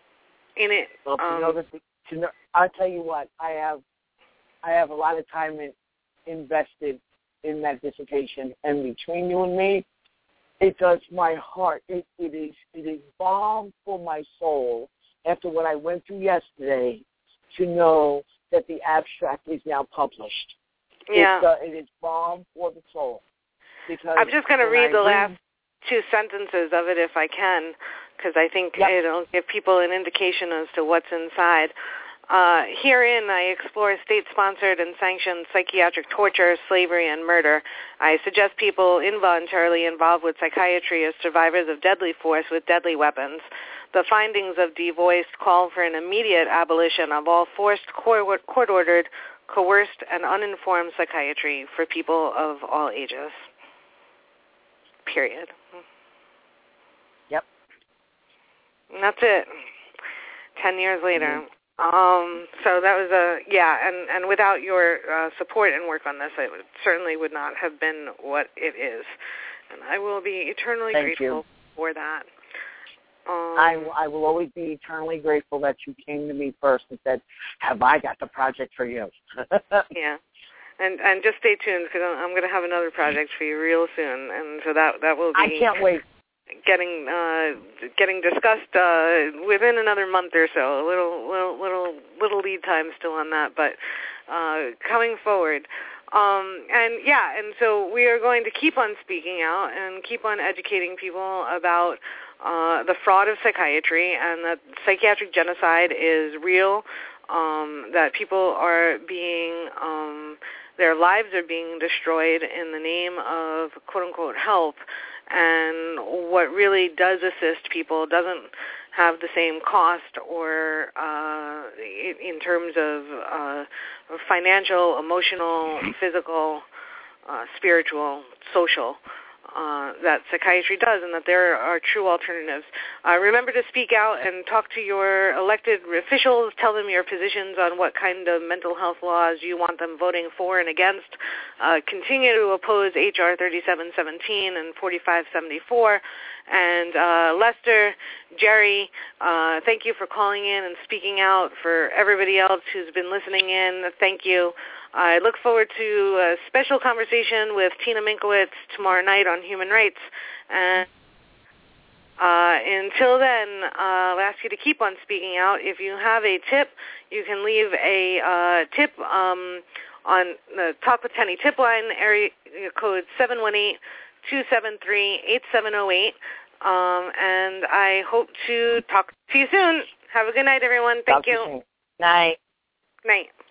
in it. Well, to um, know that the, to know, I'll tell you what, I have I have a lot of time in, invested in that dissertation, and between you and me, it does my heart. It, it is it is balm for my soul after what I went through yesterday to know that the abstract is now published. Yeah. It's, uh, it is balm for the soul. Because I'm just going to read I the read, last two sentences of it if I can, because I think yep. it'll give people an indication as to what's inside. Uh, herein, I explore state-sponsored and sanctioned psychiatric torture, slavery, and murder. I suggest people involuntarily involved with psychiatry as survivors of deadly force with deadly weapons. The findings of Devoiced call for an immediate abolition of all forced, court-ordered, coerced, and uninformed psychiatry for people of all ages. Period. Yep. And that's it. Ten years later. Mm-hmm. Um, so that was a, yeah, and, and without your uh, support and work on this, it would, certainly would not have been what it is. And I will be eternally Thank grateful you. for that. Um, I, I will always be eternally grateful that you came to me first and said, have I got the project for you? yeah. And and just stay tuned because I'm, I'm going to have another project for you real soon. And so that that will be... I can't wait. Getting uh, getting discussed uh, within another month or so. A little little little little lead time still on that, but uh, coming forward. Um, and yeah, and so we are going to keep on speaking out and keep on educating people about uh, the fraud of psychiatry and that psychiatric genocide is real. Um, that people are being um, their lives are being destroyed in the name of quote unquote health. And what really does assist people doesn't have the same cost or uh, in terms of uh, financial, emotional, physical, uh, spiritual, social, uh, that psychiatry does, and that there are true alternatives. Uh, remember to speak out and talk to your elected officials. Tell them your positions on what kind of mental health laws you want them voting for and against. Uh, continue to oppose H R thirty-seven seventeen and forty-five seventy-four. And uh, Lester, Jerry, uh, thank you for calling in and speaking out. For everybody else who's been listening in, thank you. I look forward to a special conversation with Tina Minkowitz tomorrow night on human rights. And uh, until then, uh, I'll ask you to keep on speaking out. If you have a tip, you can leave a uh, tip um, on the Talk with Tenny tip line, area code seven one eight, two seven three, eight seven zero eight. Um, and I hope to talk to you soon. Have a good night, everyone. Thank talk you. Night. Night.